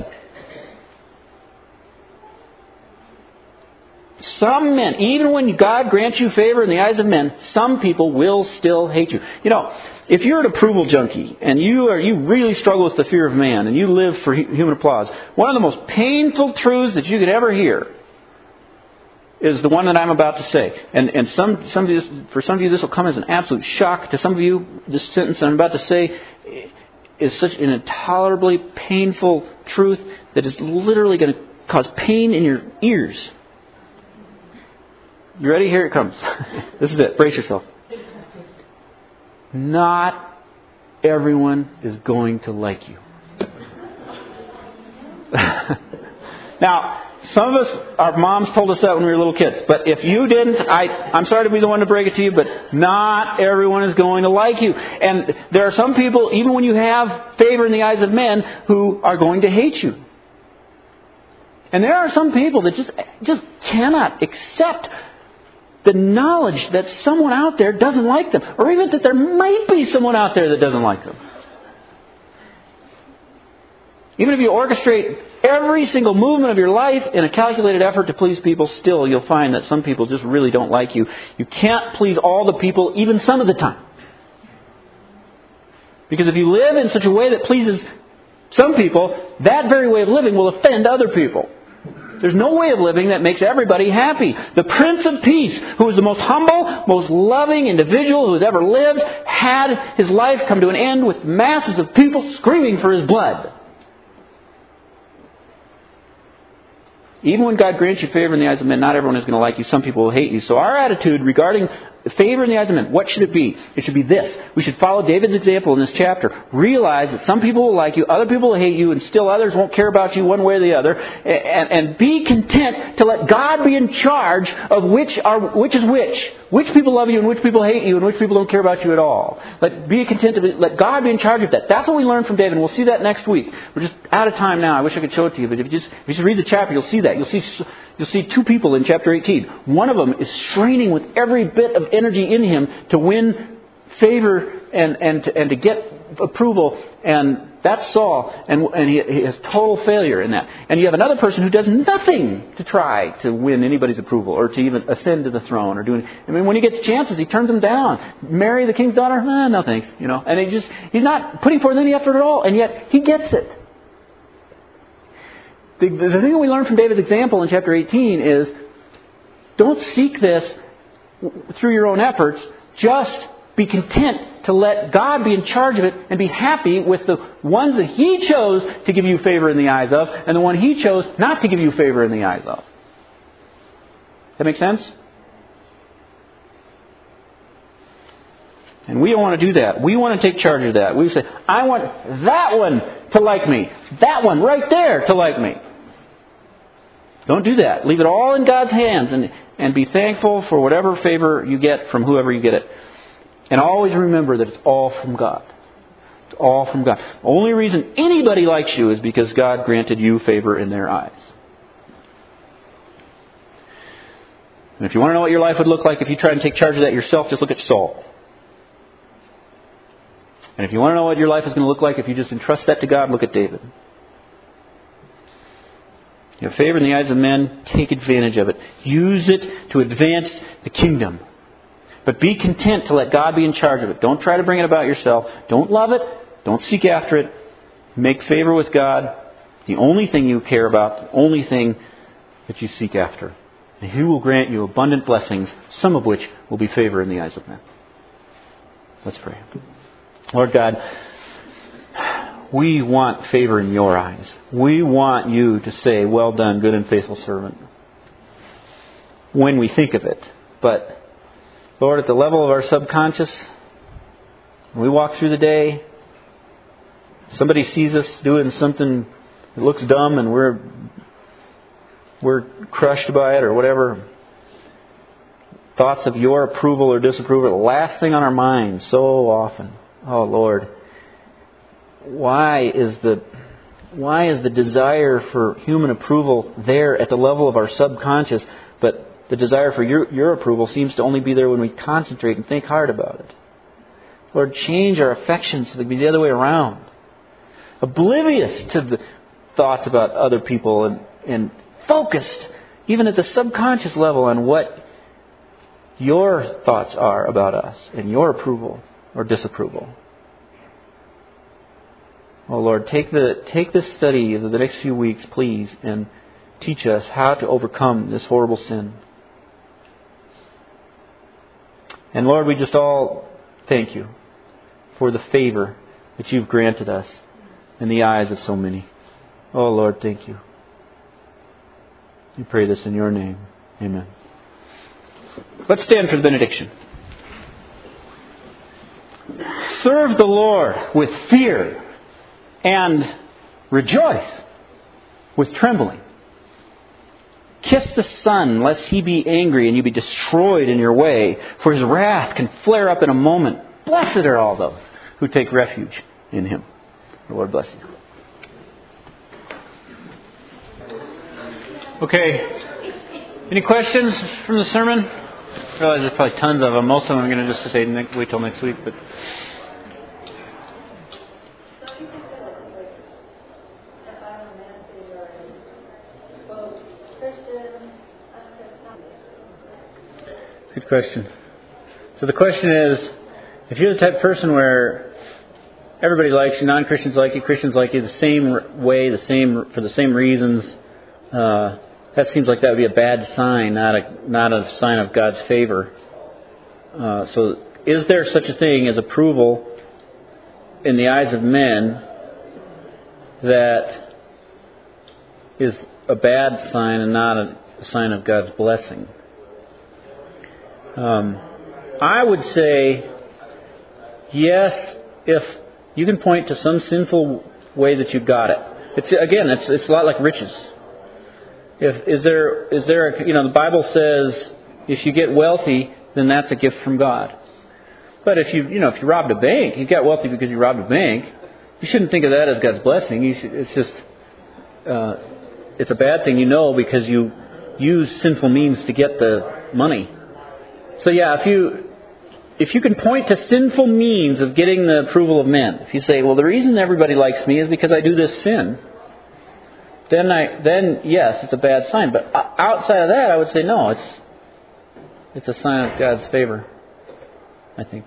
Some men, even when God grants you favor in the eyes of men, some people will still hate you. You know, if you're an approval junkie and you really struggle with the fear of man and you live for human applause, one of the most painful truths that you could ever hear is the one that I'm about to say. And for some of you this will come as an absolute shock. To some of you, this sentence I'm about to say is such an intolerably painful truth that it's literally going to cause pain in your ears. You ready? Here it comes. This is it. Brace yourself. Not everyone is going to like you. Now, some of us, our moms told us that when we were little kids. But if you didn't, I'm sorry to be the one to break it to you, but not everyone is going to like you. And there are some people, even when you have favor in the eyes of men, who are going to hate you. And there are some people that just cannot accept the knowledge that someone out there doesn't like them. Or even that there might be someone out there that doesn't like them. Even if you orchestrate every single movement of your life in a calculated effort to please people, still you'll find that some people just really don't like you. You can't please all the people, even some of the time. Because if you live in such a way that pleases some people, that very way of living will offend other people. There's no way of living that makes everybody happy. The Prince of Peace, who was the most humble, most loving individual who has ever lived, had his life come to an end with masses of people screaming for his blood. Even when God grants you favor in the eyes of men, not everyone is going to like you. Some people will hate you. So our attitude regarding favor in the eyes of men, what should it be? It should be this. We should follow David's example in this chapter. Realize that some people will like you, other people will hate you, and still others won't care about you one way or the other. And be content to let God be in charge of which is which. Which people love you and which people hate you and which people don't care about you at all. Be content to let God be in charge of that. That's what we learned from David, and we'll see that next week. We're just out of time now. I wish I could show it to you, but if you just read the chapter, you'll see that. You'll see two people in chapter 18. One of them is straining with every bit of energy in him to win favor and to get approval, and that's Saul, and he has total failure in that. And you have another person who does nothing to try to win anybody's approval or to even ascend to the throne or do anything. I mean, when he gets chances, he turns them down. Marry the king's daughter? No thanks. And he's not putting forth any effort at all, and yet he gets it. The thing that we learn from David's example in chapter 18 is don't seek this through your own efforts. Just be content to let God be in charge of it and be happy with the ones that He chose to give you favor in the eyes of and the one He chose not to give you favor in the eyes of. That make sense? And we don't want to do that. We want to take charge of that. We say, I want that one to like me. That one right there to like me. Don't do that. Leave it all in God's hands and be thankful for whatever favor you get from whoever you get it. And always remember that it's all from God. It's all from God. The only reason anybody likes you is because God granted you favor in their eyes. And if you want to know what your life would look like if you try and take charge of that yourself, just look at Saul. And if you want to know what your life is going to look like if you just entrust that to God, look at David. You have favor in the eyes of men, take advantage of it. Use it to advance the kingdom. But be content to let God be in charge of it. Don't try to bring it about yourself. Don't love it. Don't seek after it. Make favor with God. The only thing you care about, the only thing that you seek after. And He will grant you abundant blessings, some of which will be favor in the eyes of men. Let's pray. Lord God, we want favor in Your eyes. We want You to say, well done, good and faithful servant, when we think of it. But, Lord, at the level of our subconscious, we walk through the day, somebody sees us doing something that looks dumb and we're crushed by it or whatever. Thoughts of Your approval or disapproval, the last thing on our minds so often. Oh, Lord, why is the desire for human approval there at the level of our subconscious, but the desire for your approval seems to only be there when we concentrate and think hard about it? Lord, change our affections so they be the other way around. Oblivious to the thoughts about other people and focused, even at the subconscious level, on what Your thoughts are about us and Your approval or disapproval. Oh Lord, take this study of the next few weeks, please, and teach us how to overcome this horrible sin. And Lord, we just all thank You for the favor that You've granted us in the eyes of so many. Oh Lord, thank You. We pray this in Your name. Amen. Let's stand for the benediction. Serve the Lord with fear and rejoice with trembling. Kiss the Son, lest He be angry and you be destroyed in your way, for His wrath can flare up in a moment. Blessed are all those who take refuge in Him. The Lord bless you. Okay. Any questions from the sermon? I realize there's probably tons of them. Most of them I'm going to just say wait till next week. But Good question. So the question is, if you're the type of person where everybody likes you, non-Christians like you, Christians like you the same way, for the same reasons, that seems like that would be a bad sign, not a sign of God's favor. So is there such a thing as approval in the eyes of men that is a bad sign and not a sign of God's blessing? I would say yes, if you can point to some sinful way that you got it. It's a lot like riches. Is there the Bible says if you get wealthy, then that's a gift from God. But if you robbed a bank, you got wealthy because you robbed a bank, you shouldn't think of that as God's blessing. It's a bad thing, because you use sinful means to get the money. So yeah, if you can point to sinful means of getting the approval of men, if you say, well, the reason everybody likes me is because I do this sin, then yes, it's a bad sign. But outside of that, I would say no, it's a sign of God's favor, I think.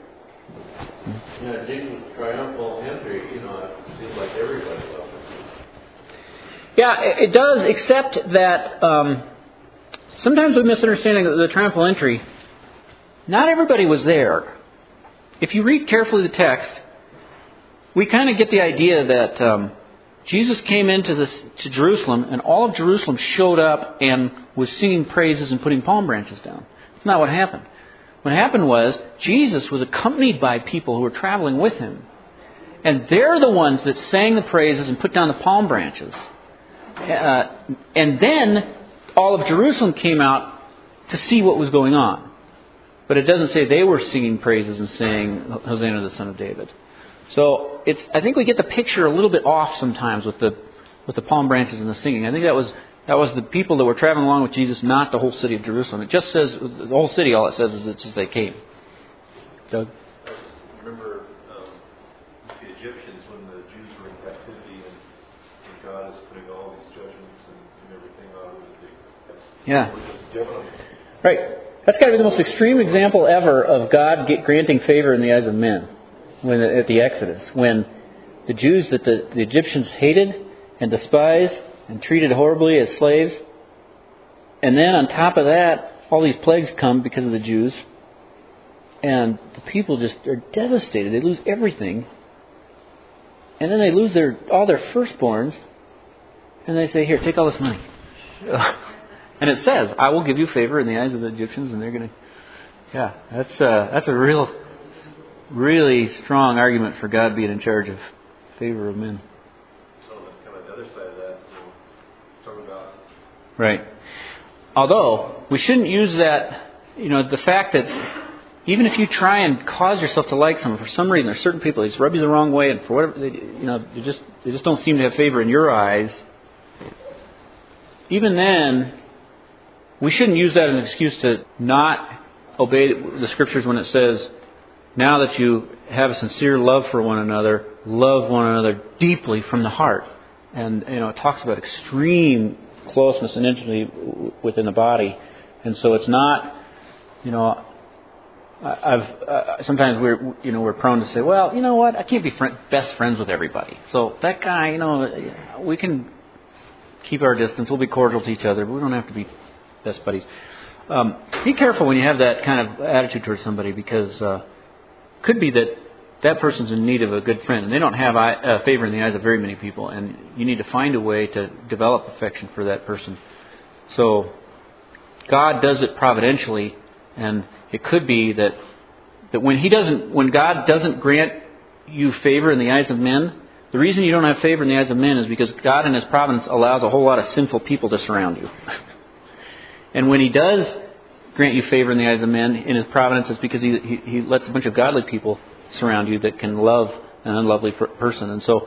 Yeah, Jesus' triumphal entry, it seems like everybody loves him. Yeah, it does, except that sometimes we misunderstand the triumphal entry. Not everybody was there. If you read carefully the text, we kind of get the idea that Jesus came to Jerusalem, and all of Jerusalem showed up and was singing praises and putting palm branches down. That's not what happened. What happened was Jesus was accompanied by people who were traveling with him. And they're the ones that sang the praises and put down the palm branches. And then all of Jerusalem came out to see what was going on. But it doesn't say they were singing praises and saying, Hosanna the Son of David. So I think we get the picture a little bit off sometimes with the palm branches and the singing. I think that was the people that were traveling along with Jesus, not the whole city of Jerusalem. It just says, the whole city, all it says is it's just they came. Doug? I remember the Egyptians when the Jews were in captivity and God is putting all these judgments and everything on them. Yeah. Right. That's got to be the most extreme example ever of God granting favor in the eyes of men at the Exodus. When the Jews that the Egyptians hated and despised and treated horribly as slaves. And then on top of that, all these plagues come because of the Jews. And the people just are devastated. They lose everything. And then they lose all their firstborns. And they say, here, take all this money. And it says, I will give you favor in the eyes of the Egyptians. And they're going to... Yeah, that's a really strong argument for God being in charge of favor of men. So that's kind of the other side of that. Talking about... Right. Although, we shouldn't use that, the fact that even if you try and cause yourself to like someone, for some reason, there's certain people, they just rub you the wrong way, and for whatever, they just don't seem to have favor in your eyes. Even then, we shouldn't use that as an excuse to not obey the Scriptures when it says, now that you have a sincere love for one another, love one another deeply from the heart. And, it talks about extreme closeness and intimacy within the body. And so it's not, sometimes we're prone to say, well, you know what, I can't be best friends with everybody. So that guy, we can keep our distance. We'll be cordial to each other. But we don't have to be best buddies. Be careful when you have that kind of attitude towards somebody, because could be that person's in need of a good friend, and they don't have favor in the eyes of very many people, and you need to find a way to develop affection for that person. So God does it providentially, and it could be that when God doesn't grant you favor in the eyes of men, the reason you don't have favor in the eyes of men is because God in His providence allows a whole lot of sinful people to surround you. And when He does grant you favor in the eyes of men in His providence, it's because He lets a bunch of godly people surround you that can love an unlovely person. And so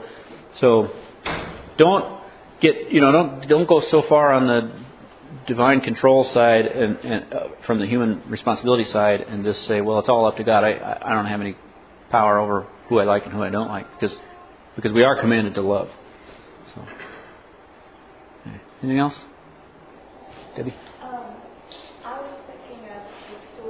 don't go so far on the divine control side and from the human responsibility side and just say, well, it's all up to God. I don't have any power over who I like and who I don't like, because we are commanded to love. So, anything else, Debbie? I was thinking of the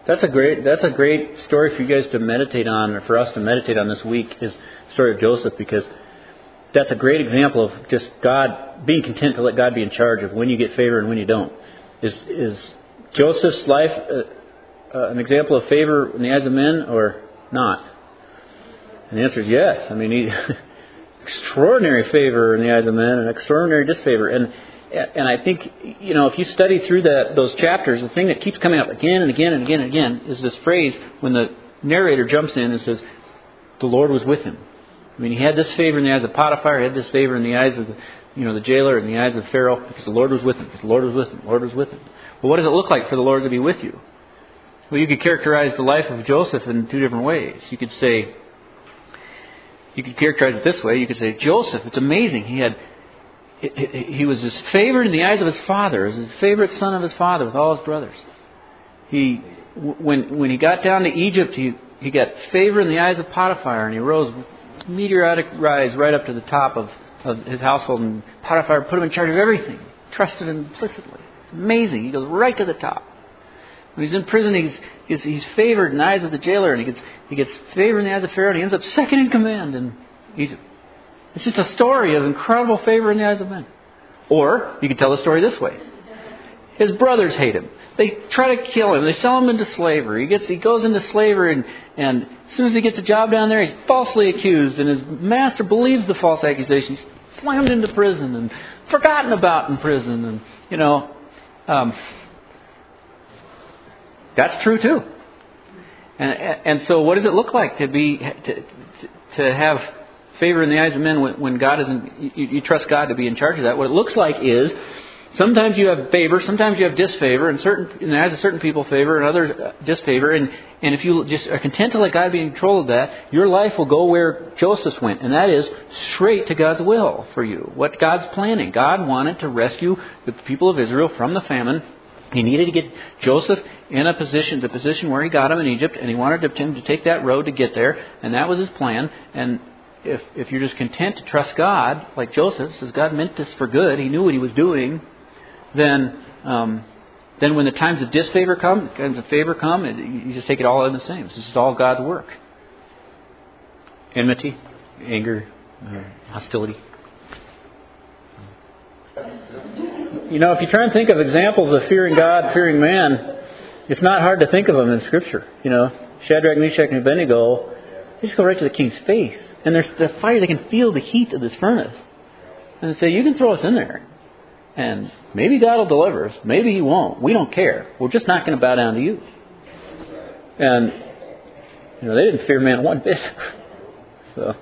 That's a great story for you guys to meditate on, or for us to meditate on this week, is the story of Joseph, because that's a great example of just God being content to let God be in charge of when you get favor and when you don't. Is Joseph's life an example of favor in the eyes of men or not? And the answer is yes. I mean, he extraordinary favor in the eyes of men and extraordinary disfavor. And I think, if you study through those chapters, the thing that keeps coming up again and again and again and again is this phrase when the narrator jumps in and says, the Lord was with him. I mean, he had this favor in the eyes of Potiphar, he had this favor in the eyes of the jailer, in the eyes of Pharaoh, because the Lord was with him. Because the Lord was with him. The Lord was with him. Well, what does it look like for the Lord to be with you? Well, you could characterize the life of Joseph in two different ways. You could characterize it this way. You could say, Joseph, it's amazing. He was his favored in the eyes of his father. He was his favorite son of his father with all his brothers. When he got down to Egypt, he got favor in the eyes of Potiphar, and he rose meteoric rise right up to the top of his household, and Potiphar put him in charge of everything. Trusted him implicitly. It's amazing. He goes right to the top. When he's in prison, he's favored in the eyes of the jailer, and he gets favor in the eyes of Pharaoh, and he ends up second in command in Egypt. It's just a story of incredible favor in the eyes of men. Or you could tell the story this way. His brothers hate him. They try to kill him. They sell him into slavery. He goes into slavery, and as soon as he gets a job down there, he's falsely accused, and his master believes the false accusation. He's slammed into prison and forgotten about in prison, and that's true too. And so, what does it look like to have favor in the eyes of men when God isn't? You trust God to be in charge of that. What it looks like is sometimes you have favor, sometimes you have disfavor, and in the eyes of certain people favor, and others disfavor. And if you just are content to let God be in control of that, your life will go where Joseph went, and that is straight to God's will for you. What God's planning. God wanted to rescue the people of Israel from the famine. He needed to get Joseph in the position where he got him in Egypt, and he wanted him to take that road to get there, and that was his plan. And if you're just content to trust God, like Joseph says, God meant this for good. He knew what he was doing. Then when the times of disfavor come, the times of favor come, you just take it all in the same. This is all God's work. Enmity, anger, hostility. If you try and think of examples of fearing God, fearing man, it's not hard to think of them in Scripture. Shadrach, Meshach, and Abednego, they just go right to the king's face. And there's the fire, they can feel the heat of this furnace. And they say, you can throw us in there. And maybe God will deliver us. Maybe He won't. We don't care. We're just not going to bow down to you. And, they didn't fear man one bit. So,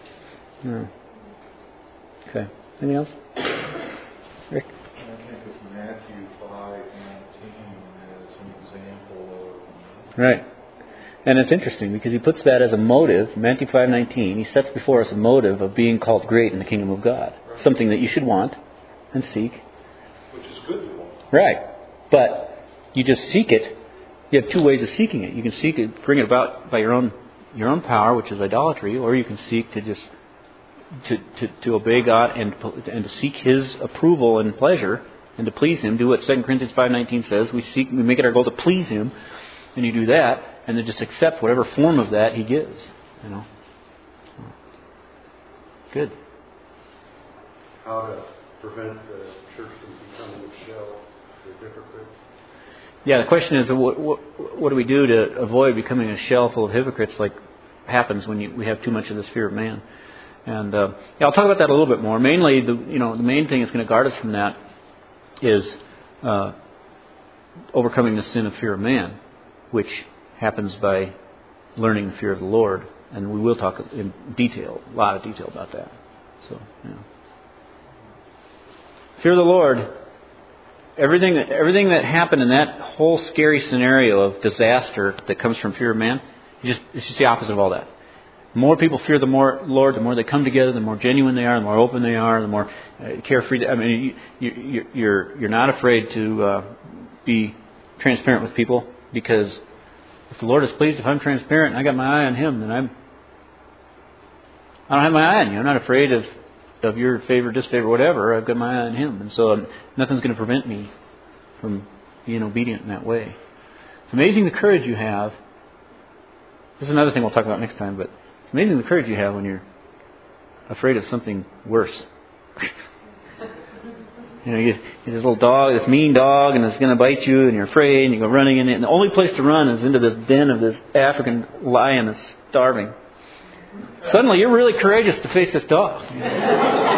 okay. Anything else? Rick? I think it's Matthew 5:19 as an example of... Right. And it's interesting because he puts that as a motive. Matthew 5:19, he sets before us a motive of being called great in the kingdom of God. Right. Something that you should want and seek. Which is good to want. Right. But you just seek it. You have two ways of seeking it. You can seek it, bring it about by your own power, which is idolatry, or you can seek to just to obey God and to seek His approval and pleasure and to please Him. Do what 2 Corinthians 5:19 says. We make it our goal to please Him, and you do that, and then just accept whatever form of that He gives. Good. How to prevent the church from becoming a shell for hypocrites? Yeah, the question is, what do we do to avoid becoming a shell full of hypocrites, like happens when we have too much of this fear of man? And I'll talk about that a little bit more. Mainly, the main thing that's going to guard us from that is overcoming the sin of fear of man, which happens by learning the fear of the Lord. And we will talk in detail, a lot of detail about that. So, fear of the Lord. Everything that happened in that whole scary scenario of disaster that comes from fear of man, it's just the opposite of all that. The more people fear the Lord, the more they come together, the more genuine they are, the more open they are, the more carefree. I mean, you're not afraid to be transparent with people, because if the Lord is pleased, if I'm transparent and I got my eye on Him, then I don't have my eye on you. I'm not afraid of your favor, disfavor, whatever. I've got my eye on Him, and so nothing's going to prevent me from being obedient in that way. It's amazing the courage you have. This is another thing we'll talk about next time, but it's amazing the courage you have when you're afraid of something worse. You get this little dog, this mean dog, and it's going to bite you, and you're afraid, and you go running in it. And the only place to run is into the den of this African lion that's starving. Suddenly, you're really courageous to face this dog.